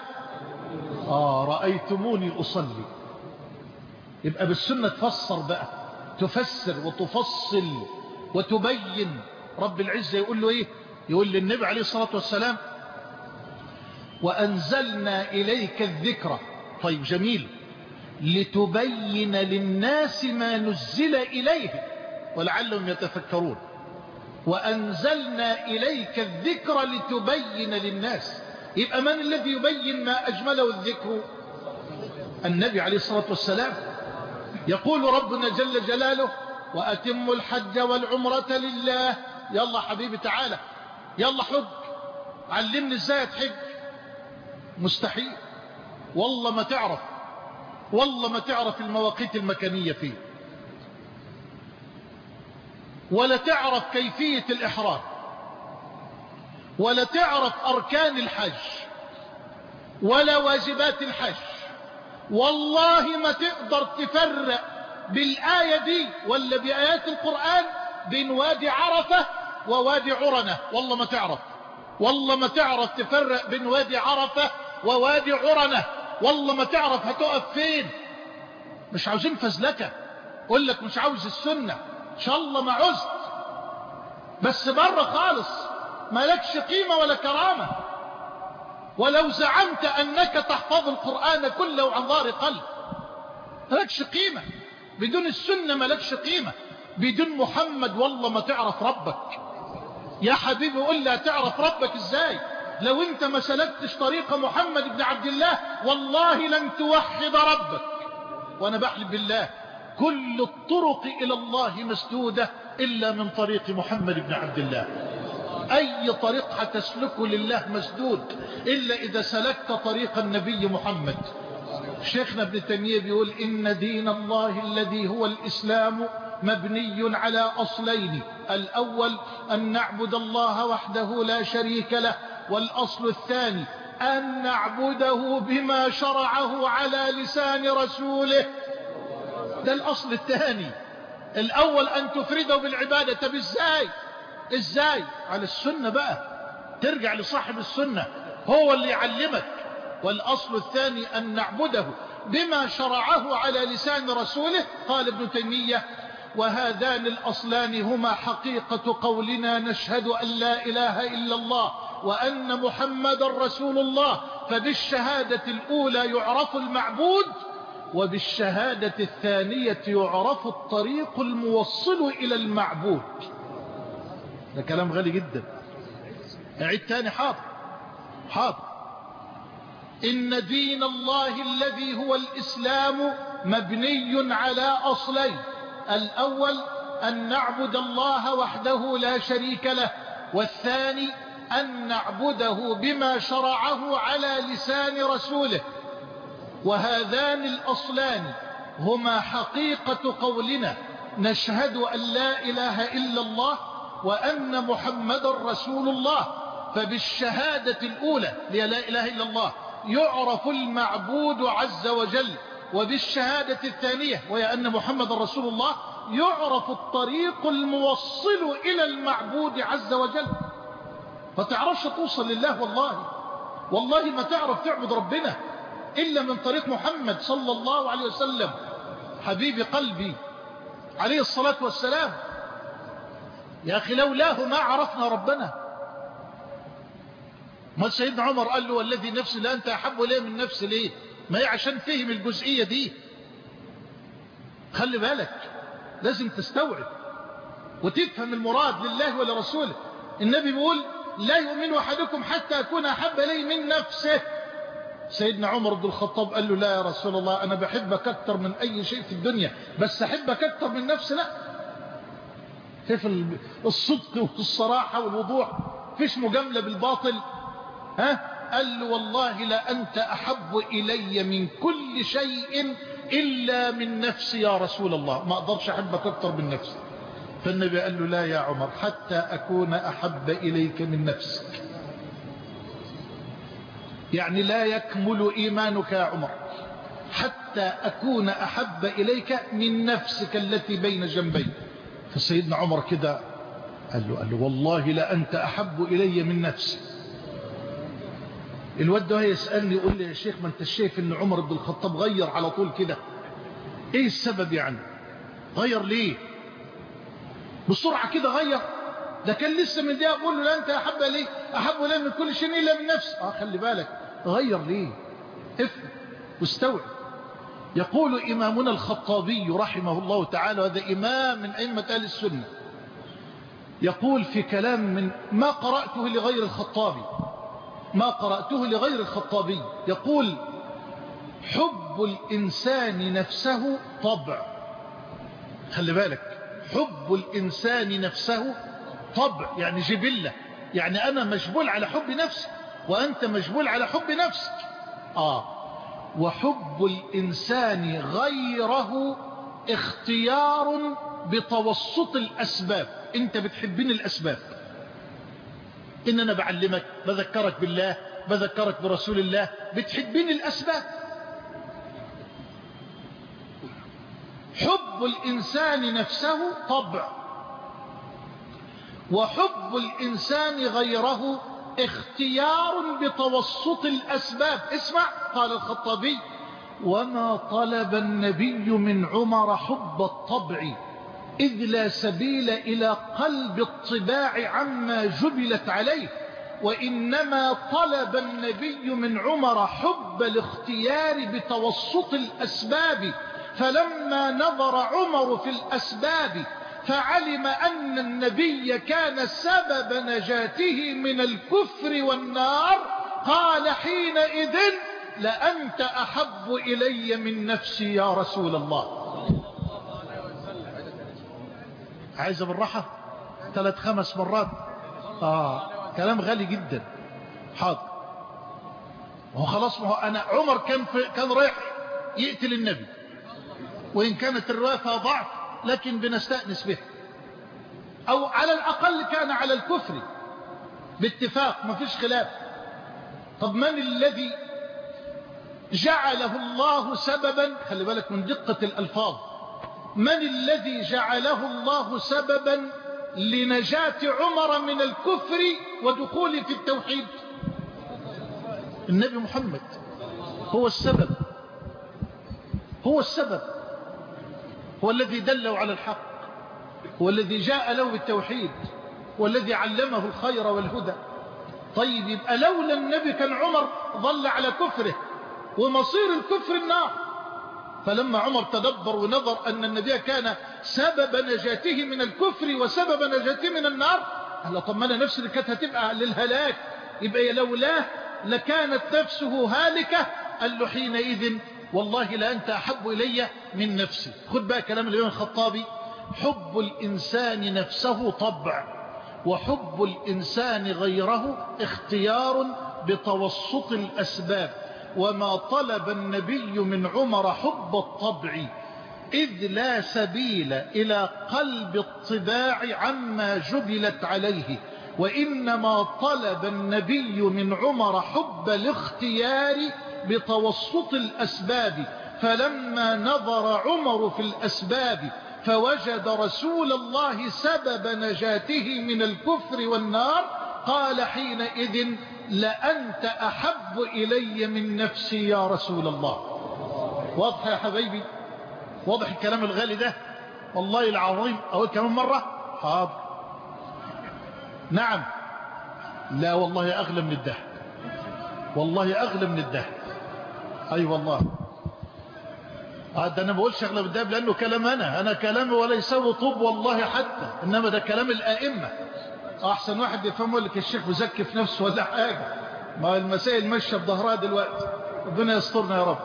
رأيتموني أصلي. يبقى بالسنة تفسر بقى، تفسر وتفصل وتبين. رب العزة يقول له إيه؟ يقول للنبي عليه الصلاة والسلام: وأنزلنا إليك الذكر. طيب جميل. لتبين للناس ما نزل إليه ولعلهم يتفكرون. وأنزلنا إليك الذكر لتبين للناس. يبقى من الذي يبين ما أجمله الذكر؟ النبي عليه الصلاة والسلام. يقول ربنا جل جلاله: وأتموا الحج والعمرة لله. يلا حبيبي تعالى، يلا حج. علمني ازاي تحج. مستحيل، والله ما تعرف، والله ما تعرف المواقيت المكانية فيه، ولا تعرف كيفية الإحرام، ولا تعرف أركان الحج ولا واجبات الحج. والله ما تقدر تفرق بالآية دي ولا بآيات القرآن بين وادي عرفة ووادي عرنة. والله ما تعرف، والله ما تعرف تفرق بين وادي عرفة ووادي عرنة. والله ما تعرف هتقف فين. مش عاوزين فزلكة. قول لك مش عاوز السنة، ان شاء الله ما عزت، بس بره خالص مالكش قيمة ولا كرامة. ولو زعمت أنك تحفظ القرآن كله عن ظهر قلب مالكش قيمة. بدون السنة مالكش قيمة. بدون محمد والله ما تعرف ربك. يا حبيبي قول لي هتعرف ربك ازاي لو انت ما سلكتش طريق محمد بن عبد الله؟ والله لن توحد ربك. وانا بحلف بالله كل الطرق الى الله مسدودة الا من طريق محمد بن عبد الله. اي طريق هتسلكه لله مسدود الا اذا سلكت طريق النبي محمد. شيخنا ابن تيمية بيقول: إن دين الله الذي هو الإسلام مبني على أصلين: الأول أن نعبد الله وحده لا شريك له، والأصل الثاني أن نعبده بما شرعه على لسان رسوله. ده الأصل الثاني. الأول أن تفرده بالعبادة. طب إزاي؟ على السنة بقى، ترجع لصاحب السنة هو اللي يعلمك. والأصل الثاني أن نعبده بما شرعه على لسان رسوله. قال ابن تيمية: وهذان الأصلان هما حقيقة قولنا نشهد أن لا إله إلا الله وأن محمد رسول الله. فبالشهادة الأولى يعرف المعبود، وبالشهادة الثانية يعرف الطريق الموصل إلى المعبود. ده كلام غالي جدا. أعيد تاني. حاضر. إن دين الله الذي هو الإسلام مبني على أصلين: الأول أن نعبد الله وحده لا شريك له، والثاني أن نعبده بما شرعه على لسان رسوله. وهذان الأصلان هما حقيقة قولنا نشهد أن لا إله إلا الله وأن محمد رسول الله. فبالشهادة الأولى هي لا إله إلا الله يعرف المعبود عز وجل، وبالشهادة الثانية وهي أن محمد رسول الله يعرف الطريق الموصل إلى المعبود عز وجل. ما تعرفش توصل لله، والله ما تعرف تعبد ربنا إلا من طريق محمد صلى الله عليه وسلم حبيب قلبي عليه الصلاة والسلام. يا أخي لولاه ما عرفنا ربنا. ما سيدنا عمر قال له: والذي نفسي لا أنت أحب إليه من نفسي. ليه؟ ما هي عشان فهم الجزئية دي. خلي بالك، لازم تستوعب وتفهم المراد لله ولرسوله. النبي بيقول: لا يؤمن أحدكم حتى أكون أحب إليه من نفسه. سيدنا عمر بن الخطاب قال له: لا يا رسول الله، أنا بحبك أكتر من أي شيء في الدنيا، بس أحبك أكتر من نفسي لا. كيف الصدق والصراحة والوضوح، فيش مجاملة بالباطل. قال له: والله لا أنت أحب إلي من كل شيء إلا من نفسي يا رسول الله، ما أقدرش أحبك أكتر من نفسي. فالنبي قال له: لا يا عمر، حتى أكون أحب إليك من نفسك. يعني لا يكمل إيمانك يا عمر حتى أكون أحب إليك من نفسك التي بين جنبي. فسيدنا عمر كده قال له: والله لا أنت أحب إلي من نفسي. الواد ده يسألني يقول لي: يا شيخ ما انت شايف ان عمر بن الخطاب غير على طول كده، ايه السبب يعني؟ غير ليه بسرعة كده؟ غير ده كان لسه من دقيقة اقول له: لا انت احب الي من كل شيء الا من نفسي. خلي بالك، غير ليه؟ افهم واستوعب. يقول إمامنا الخطابي رحمه الله تعالى، وهذا إمام من أئمة أهل السنة، يقول في كلام من ما قرأته لغير الخطابي، يقول: حب الإنسان نفسه طبع. خلي بالك، حب الإنسان نفسه طبع، يعني جبلة، يعني أنا مجبول على حب نفسي وأنت مجبول على حب نفسك. وحب الإنسان غيره اختيار بتوسط الأسباب. أنت بتحبني الأسباب، إن أنا بعلمك، بذكرك بالله، بذكرك برسول الله، بتحبني الأسباب. حب الإنسان نفسه طبع، وحب الإنسان غيره اختيار بتوسط الأسباب. اسمع، قال الخطابي: وما طلب النبي من عمر حب الطبع، إذ لا سبيل إلى قلب الطباع عما جبلت عليه، وإنما طلب النبي من عمر حب الاختيار بتوسط الأسباب. فلما نظر عمر في الأسباب فعلم أن النبي كان سبب نجاته من الكفر والنار، قال حينئذ: لأنت أحب إلي من نفسي يا رسول الله. عايزة بالراحة 3-5 مرات. كلام غالي جدا. حاضر. وهو خلاص، ما هو أنا عمر كان رايح يقتل النبي، وإن كانت الرواية فيها ضعف لكن بنستأنس به، أو على الأقل كان على الكفر باتفاق، ما فيش خلاف. طب من الذي جعله الله سببا، خلي بالك من دقة الألفاظ، من الذي جعله الله سببا لنجاة عمر من الكفر ودخوله في التوحيد؟ النبي محمد هو السبب، هو السبب، هو الذي دله على الحق، هو الذي جاء له بالتوحيد، والذي علمه الخير والهدى. طيب يبقى لولا النبي كان عمر ظل على كفره، ومصير الكفر النار. فلما عمر تدبر ونظر أن النبي كان سبب نجاته من الكفر وسبب نجاته من النار، قال طب ما أنا نفسي اللي كانت هتبقى للهلاك، يبقى لولاه لكانت نفسه هالكة. قال له حينئذ والله لا أنت أحب إلي من نفسي. خد بقى كلام الإمام الخطابي: حب الإنسان نفسه طبع، وحب الإنسان غيره اختيار بتوسط الأسباب، وما طلب النبي من عمر حب الطبع، إذ لا سبيل إلى قلب الطباع عما جبلت عليه، وإنما طلب النبي من عمر حب الاختيار بتوسط الأسباب، فلما نظر عمر في الأسباب فوجد رسول الله سبب نجاته من الكفر والنار، قال حينئذ لأنت أحب إلي من نفسي يا رسول الله. واضح يا حبيبي؟ واضح الكلام الغالي ده؟ والله العظيم. أقول كمان مرة؟ حاضر. نعم. لا والله أغلى من الذهب، والله أغلى من الذهب. أي والله. ده أنا بقولش أغلى من الذهب لأنه كلام أنا كلامي ولا يساوي طب والله حتى، إنما ده كلام الآئمة. أحسن واحد يفهمه لك الشيخ بزكي في نفسه ولا حاجة، ما المسائل ماشية بظهرها دلوقتي، ربنا يسترنا يا رب.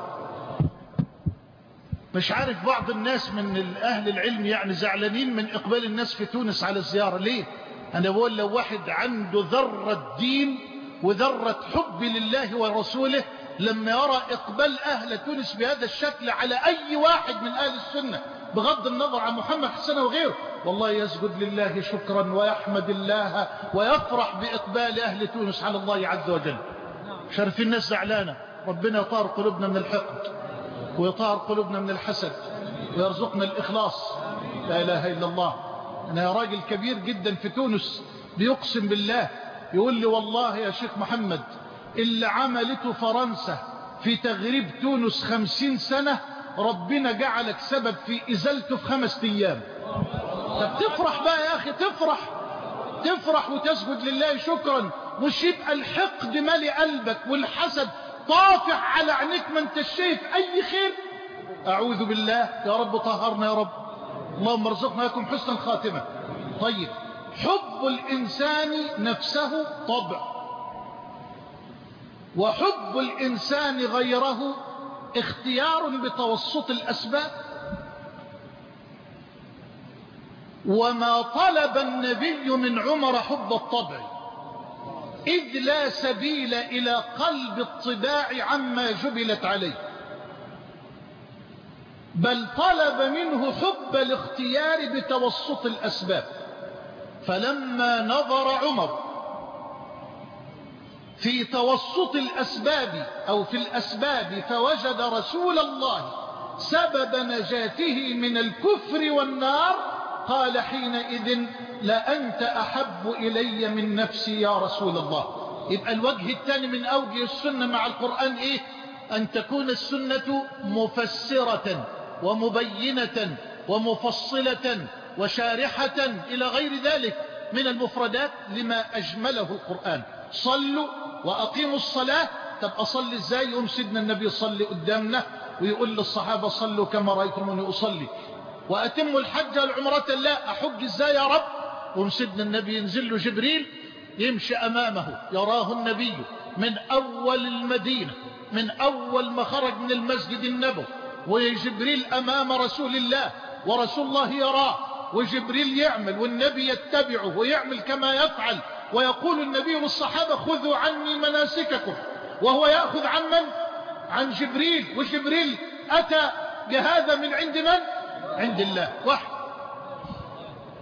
مش عارف بعض الناس من أهل العلم يعني زعلانين من إقبال الناس في تونس على الزيارة. ليه؟ أنا بقول لو واحد عنده ذرة دين وذرة حب لله ورسوله لما يرى إقبال أهل تونس بهذا الشكل على أي واحد من أهل السنة بغض النظر عن محمد حسن وغيره، والله يسجد لله شكرا ويحمد الله ويفرح بإقبال أهل تونس على الله عز وجل. شرف الناس زعلانة، ربنا يطهر قلوبنا من الحقد ويطهر قلوبنا من الحسد ويرزقنا الإخلاص. لا إله إلا الله. أنا راجل كبير جدا في تونس بيقسم بالله، يقول لي والله يا شيخ محمد اللي عملته فرنسا في تغريب تونس 50 سنة ربنا جعلك سبب في إزالته في 5 أيام. طب تفرح بقى يا أخي، تفرح وتسجد لله شكرا، مش يبقى الحقد مالي قلبك والحسد طافح على عينيك ما انت شايف أي خير. أعوذ بالله. يا رب طهرنا يا رب، اللهم ارزقنا لكم حسن الخاتمة. طيب، حب الإنسان نفسه طبع، وحب الإنسان غيره اختيار بتوسط الأسباب، وما طلب النبي من عمر حب الطبع، إذ لا سبيل إلى قلب الطباع عما جبلت عليه، بل طلب منه حب الاختيار بتوسط الأسباب. فلما نظر عمر في توسط الأسباب أو في الأسباب فوجد رسول الله سبب نجاته من الكفر والنار، قال حينئذ لأنت أحب إلي من نفسي يا رسول الله. يبقى الوجه الثاني من أوجه السنة مع القرآن إيه؟ أن تكون السنة مفسرة ومبينة ومفصلة وشارحة إلى غير ذلك من المفردات لما أجمله القرآن. صلوا وأقيموا الصلاة. طب أصلي إزاي؟ يقوم سيدنا النبي يصلي قدامنا ويقول للصحابة صلوا كما رأيتموني أصلي. وأتموا الحج والعمرة. لا، أحج إزاي يا رب؟ يقوم سيدنا النبي ينزل له جبريل يمشي أمامه، يراه النبي من أول المدينة، من أول ما خرج من المسجد النبوي، وجبريل أمام رسول الله ورسول الله يراه، وجبريل يعمل والنبي يتبعه ويعمل كما يفعل، ويقول النبي للصحابة خذوا عني مناسككم، وهو يأخذ عن من؟ عن جبريل. وجبريل أتى بهذا من عند من؟ عند الله وحده.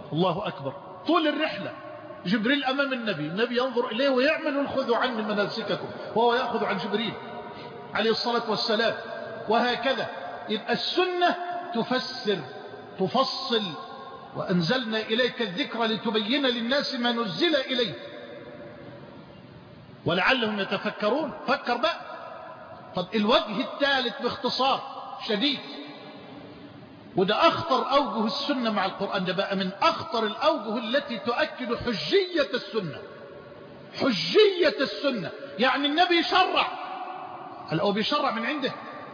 الله أكبر. طول الرحلة جبريل أمام النبي ينظر إليه ويعمل خذوا عني مناسككم، وهو يأخذ عن جبريل عليه الصلاة والسلام، وهكذا. يبقى السنة تفسر تفصل، وأنزلنا إليك الذكر لتبين للناس ما نزل إليه ولعلهم يتفكرون. فكر بقى. طب الوجه الثالث باختصار شديد، وده أخطر أوجه السنة مع القرآن، ده بقى من أخطر الأوجه التي تؤكد حجية السنة. حجية السنة يعني النبي يشرع، هل هو بيشرع من عنده؟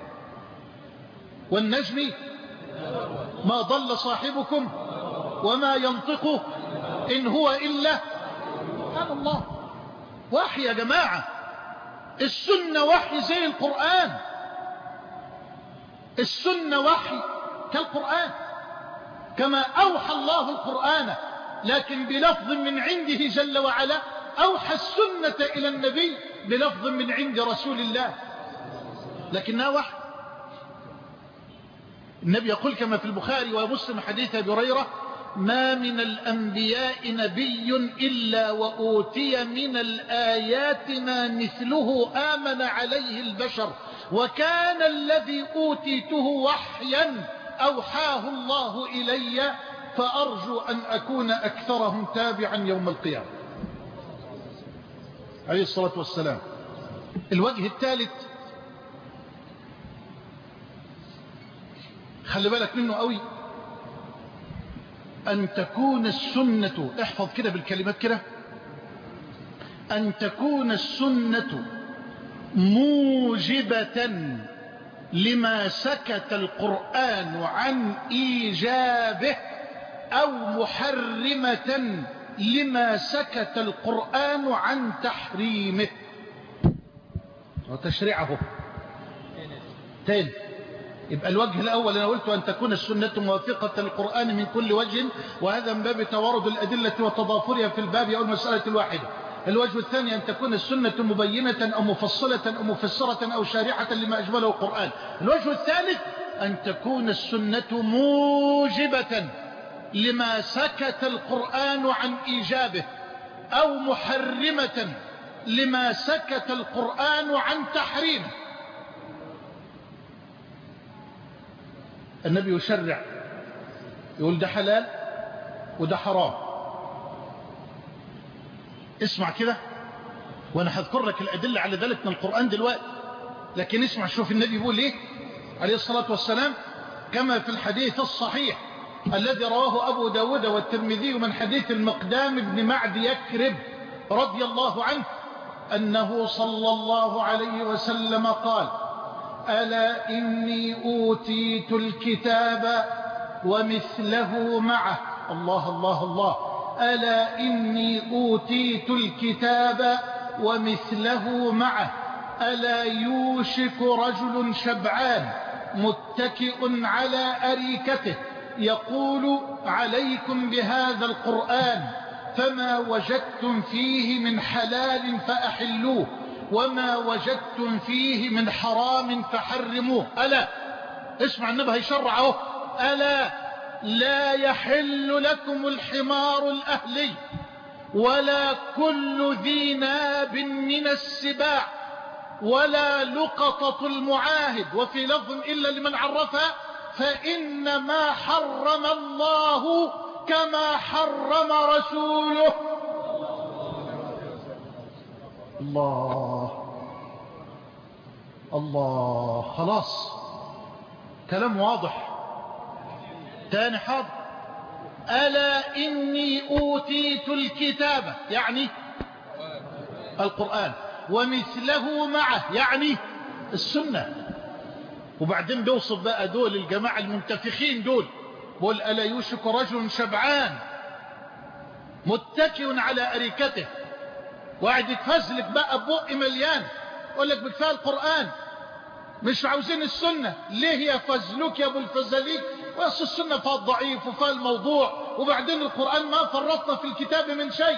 والنجم ما ضل صاحبكم وما ينطق إن هو إلا سبحان الله. وحي يا جماعة، السنة وحي زي القرآن، السنة وحي كالقرآن، كما أوحى الله القرآن لكن بلفظ من عنده جل وعلا، أوحى السنة إلى النبي بلفظ من عند رسول الله، لكنها وحي. النبي يقول كما في البخاري ومسلم حديث أبي هريرة: ما من الأنبياء نبي إلا وأوتي من الآيات ما مثله آمن عليه البشر، وكان الذي أوتيته وحيا أوحاه الله إلي، فأرجو أن أكون أكثرهم تابعا يوم القيامة عليه الصلاة والسلام. الوجه الثالث خلي بالك منه قوي، أن تكون السنة، احفظ كده بالكلمات كده، أن تكون السنة موجبة لما سكت القرآن عن إيجابه، أو محرمة لما سكت القرآن عن تحريمه وتشريعه. تاني، يبقى الوجه الأول أنا قلت أن تكون السنة موافقة للقرآن من كل وجه، وهذا من باب توارد الأدلة وتضافرها في الباب أو المسألة الواحدة. الوجه الثاني أن تكون السنة مبينة أو مفصلة أو مفسرة أو شارحة لما أجمله القرآن. الوجه الثالث أن تكون السنة موجبة لما سكت القرآن عن إيجابه، أو محرمة لما سكت القرآن عن تحريمه. النبي يشرع يقول ده حلال وده حرام، اسمع كده، وانا هذكر لك الأدلة على ذلك من القرآن دلوقتي، لكن اسمع شوف النبي يقول ايه عليه الصلاة والسلام، كما في الحديث الصحيح الذي رواه أبو داود والترمذي من حديث المقدام بن معد يكرب رضي الله عنه أنه صلى الله عليه وسلم قال: ألا إني أوتيت الكتاب ومثله معه. الله الله الله. ألا إني أوتيت الكتاب ومثله معه. ألا يوشك رجل شبعان متكئ على أريكته يقول: عليكم بهذا القرآن، فما وجدتم فيه من حلال فأحلوه، وما وجدتم فيه من حرام فحرموه. ألا اسمع، النبي هيشرعه: ألا لا يحل لكم الحمار الأهلي ولا كل ذي ناب من السباع ولا لقطة المعاهد، وفي لفظ إلا لمن عرفها، فإنما حرم الله كما حرم رسوله. الله الله. خلاص كلام واضح. تاني حاضر. ألا إني أوتيت الكتاب يعني القرآن، ومثله معه يعني السنة. وبعدين بيوصف بقى دول الجماعة المنتفخين دول، بقول: ألا يوشك رجل شبعان متكئ على أريكته، وقاعد يتفزلك بقى ببق مليان، يقول لك بكفاية القرآن مش عاوزين السنة. ليه يا فزلوك يا ابو الفزليك؟ بس السنة فيها الضعيف وفيها الموضوع، وبعدين القرآن ما فرطنا في الكتاب من شيء.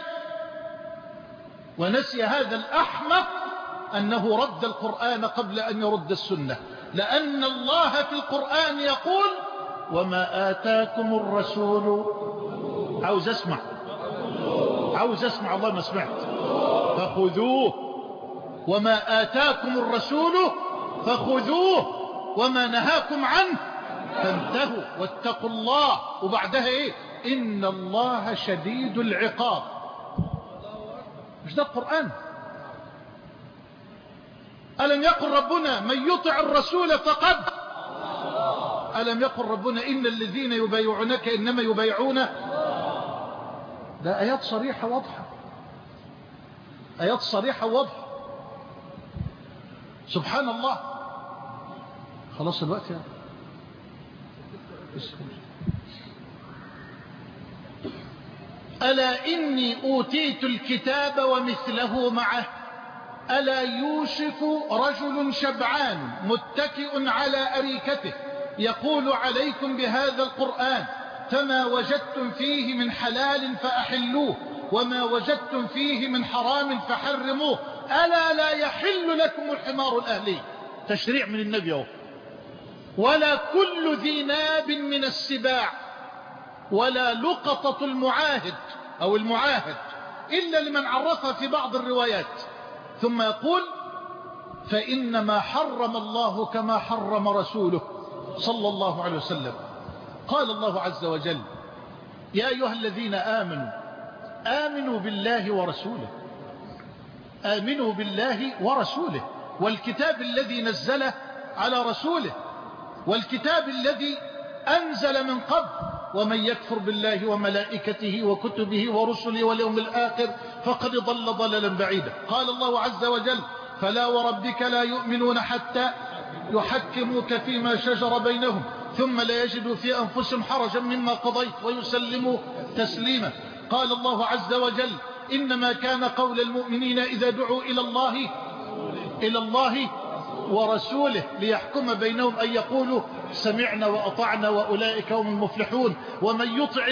ونسي هذا الأحمق أنه رد القرآن قبل أن يرد السنة، لأن الله في القرآن يقول: وما آتاكم الرسول. عاوز اسمع الله ما سمعت. فخذوه وما آتاكم الرسول فخذوه وما نهاكم عنه فانتهوا واتقوا الله. وبعدها ايه؟ إن الله شديد العقاب. مش ده القرآن؟ ألم يقل ربنا من يطع الرسول فقد، ألم يقل ربنا إن الذين يبايعونك إنما يبايعون؟ ده آيات صريحة واضحة، آيات صريحة واضحة. سبحان الله. خلاص الوقت يعني. ألا إني أوتيت الكتاب ومثله معه ألا يوشك رجل شبعان متكئ على أريكته يقول عليكم بهذا القرآن فما وجدتم فيه من حلال فأحلوه وما وجدتم فيه من حرام فحرموه ألا لا يحل لكم الحمار الأهلي. تشريع من النبي اهو. ولا كل ذي ناب من السباع ولا لقطة المعاهد أو المعاهد إلا لمن عرفها في بعض الروايات. ثم يقول فإنما حرم الله كما حرم رسوله صلى الله عليه وسلم. قال الله عز وجل يا أيها الذين آمنوا بالله ورسوله، آمنوا بالله ورسوله والكتاب الذي نزله على رسوله والكتاب الذي أنزل من قبل ومن يكفر بالله وملائكته وكتبه ورسله واليوم الآخر فقد ضل ضلالا بعيدا. قال الله عز وجل فلا وربك لا يؤمنون حتى يحكموك فيما شجر بينهم ثم لا يجدوا في أنفسهم حرجا مما قضيت ويسلموا تسليما. قال الله عز وجل إنما كان قول المؤمنين إذا دعوا إلى الله ورسوله ليحكم بينهم أن يقولوا سمعنا وأطعنا وأولئك هم المفلحون. ومن يطع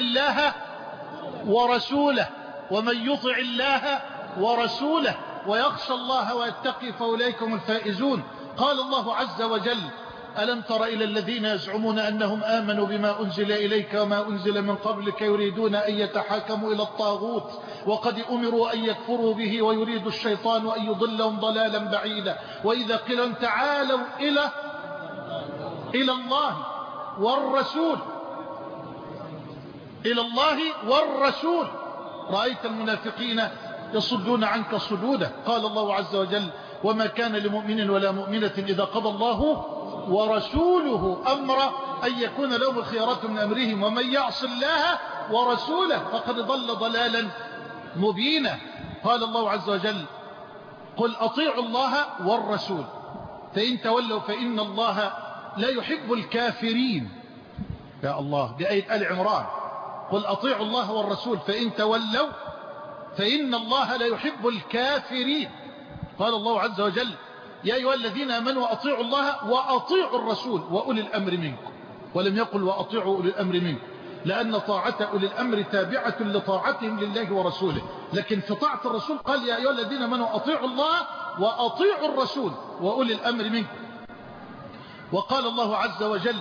الله ورسوله ويخشى الله ويتقي فأولئك هم الفائزون. قال الله عز وجل ألم تر إلى الذين يزعمون أنهم آمنوا بما أنزل إليك وما أنزل من قبلك يريدون أن يتحاكموا إلى الطاغوت وقد أمروا أن يكفروا به ويريد الشيطان أن يضلهم ضلالا بعيدا. وإذا قيل تعالوا إلى الله والرسول رأيت المنافقين يصدون عنك صدودا. قال الله عز وجل وما كان لمؤمن ولا مؤمنة إذا قضى الله ورسوله أمرا أن يكون لهم الخيارة من أمرهم ومن يعص الله ورسوله فقد ضل ضلالا مبينا. قال الله عز وجل قل أطيعوا الله والرسول فإن تولوا فإن الله لا يحب الكافرين. يا الله، دي آية آل عمران. قل أطيعوا الله والرسول فإن تولوا فإن الله لا يحب الكافرين. قال الله عز وجل يا أيها الذين آمنوا أطيعوا الله وأطيعوا الرسول وأولي الأمر منكم، ولم يقل وأطيعوا أولي الأمر منكم، لأن طاعة أولي الأمر تابعة لطاعتهم لله ورسوله. لكن في طاعة الرسول قال يا أيها الذين آمنوا أطيعوا الله وأطيعوا الرسول وأولي الأمر منكم. وقال الله عز وجل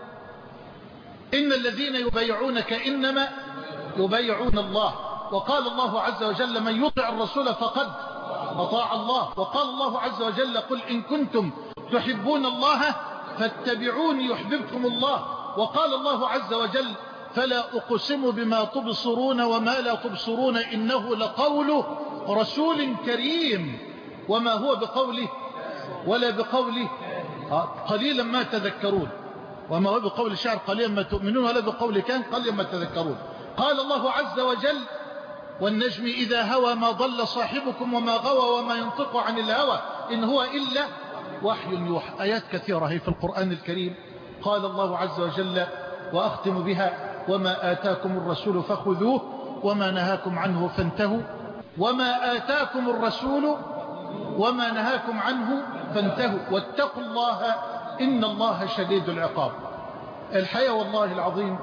إن الذين يبايعونك إنما يبايعون الله. وقال الله عز وجل من يطع الرسول فقد أطاع الله. وقال الله عز وجل قل إن كنتم تحبون الله فاتبعوني يحببكم الله. وقال الله عز وجل فلا أقسم بما تبصرون وما لا تبصرون إنه لقول رسول كريم وما هو بقوله ولا بقوله قليلا ما تذكرون، وما هو بقول الشعر قليلا ما تؤمنون ولا بقول كان قليلا ما تذكرون. قال الله عز وجل والنجم إذا هوى ما ضل صاحبكم وما غوى وما ينطق عن الهوى إن هو إلا وحي يوحى. آيات كثيرة هي في القرآن الكريم. قال الله عز وجل وأختم بها وما آتاكم الرسول فخذوه وما نهاكم عنه فانتهوا. وما آتاكم الرسول وما نهاكم عنه فانتهوا واتقوا الله إن الله شديد العقاب. الحقيقة والله العظيم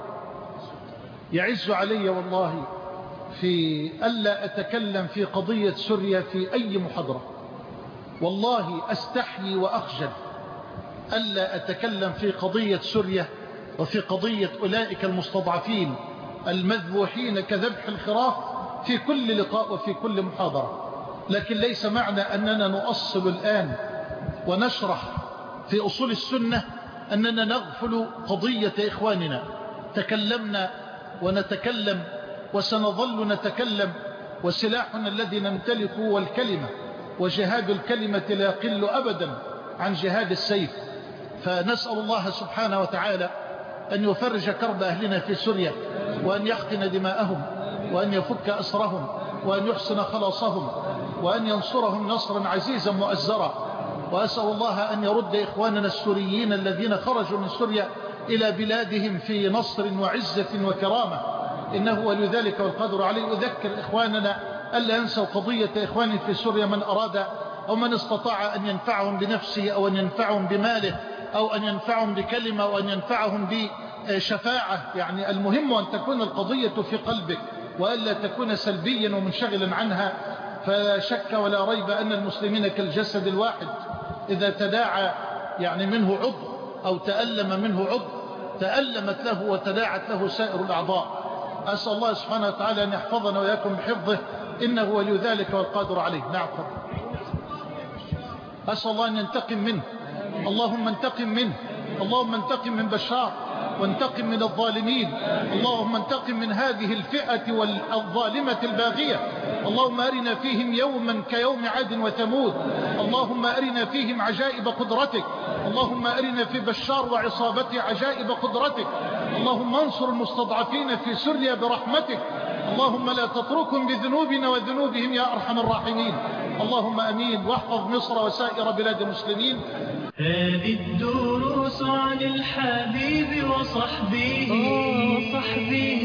يعز علي والله في ألا أتكلم في قضية سوريا في أي محاضرة. والله أستحيي وأخجل ألا أتكلم في قضية سوريا وفي قضية أولئك المستضعفين المذبوحين كذبح الخراف في كل لقاء وفي كل محاضرة. لكن ليس معنى أننا نؤصل الآن ونشرح في أصول السنة أننا نغفل قضية إخواننا. تكلمنا ونتكلم وسنظل نتكلم، وسلاحنا الذي نمتلكه والكلمة، وجهاد الكلمة لا يقل أبدا عن جهاد السيف. فنسأل الله سبحانه وتعالى أن يفرج كرب أهلنا في سوريا، وأن يحقن دماءهم، وأن يفك أسرهم، وأن يحسن خلاصهم، وأن ينصرهم نصرا عزيزا مؤزرا. وأسأل الله أن يرد إخواننا السوريين الذين خرجوا من سوريا إلى بلادهم في نصر وعزة وكرامة، إنه ولي ذلك والقدر عليه. أذكر إخواننا ألا ينسوا قضية إخوان في سوريا، من أراد أو من استطاع أن ينفعهم بنفسه أو أن ينفعهم بماله أو أن ينفعهم بكلمة أو أن ينفعهم بشفاعة. يعني المهم أن تكون القضية في قلبك وألا تكون سلبيا ومنشغلا عنها. فشك ولا ريب أن المسلمين كالجسد الواحد، إذا تداعى يعني منه عضو أو تألم منه عضو تألمت له وتداعت له سائر الأعضاء. أسأل الله سبحانه وتعالى أن يحفظنا وإياكم بحفظه، إنه ولي ذلك والقادر عليه. نعم. أسأل الله أن ينتقم منه، اللهم انتقم منه، اللهم انتقم من بشار، وانتقم من الظالمين، اللهم انتقم من هذه الفئة والظالمة الباغية. اللهم أرنا فيهم يوما كيوم عاد وثمود، اللهم أرنا فيهم عجائب قدرتك، اللهم أرنا في بشار وعصابته عجائب قدرتك. اللهم انصر المستضعفين في سوريا برحمتك، اللهم لا تتركهم بذنوبنا وذنوبهم يا أرحم الراحمين. اللهم أمين. واحفظ مصر وسائر بلاد المسلمين. هذه الدروس عن الحبيب وصحبه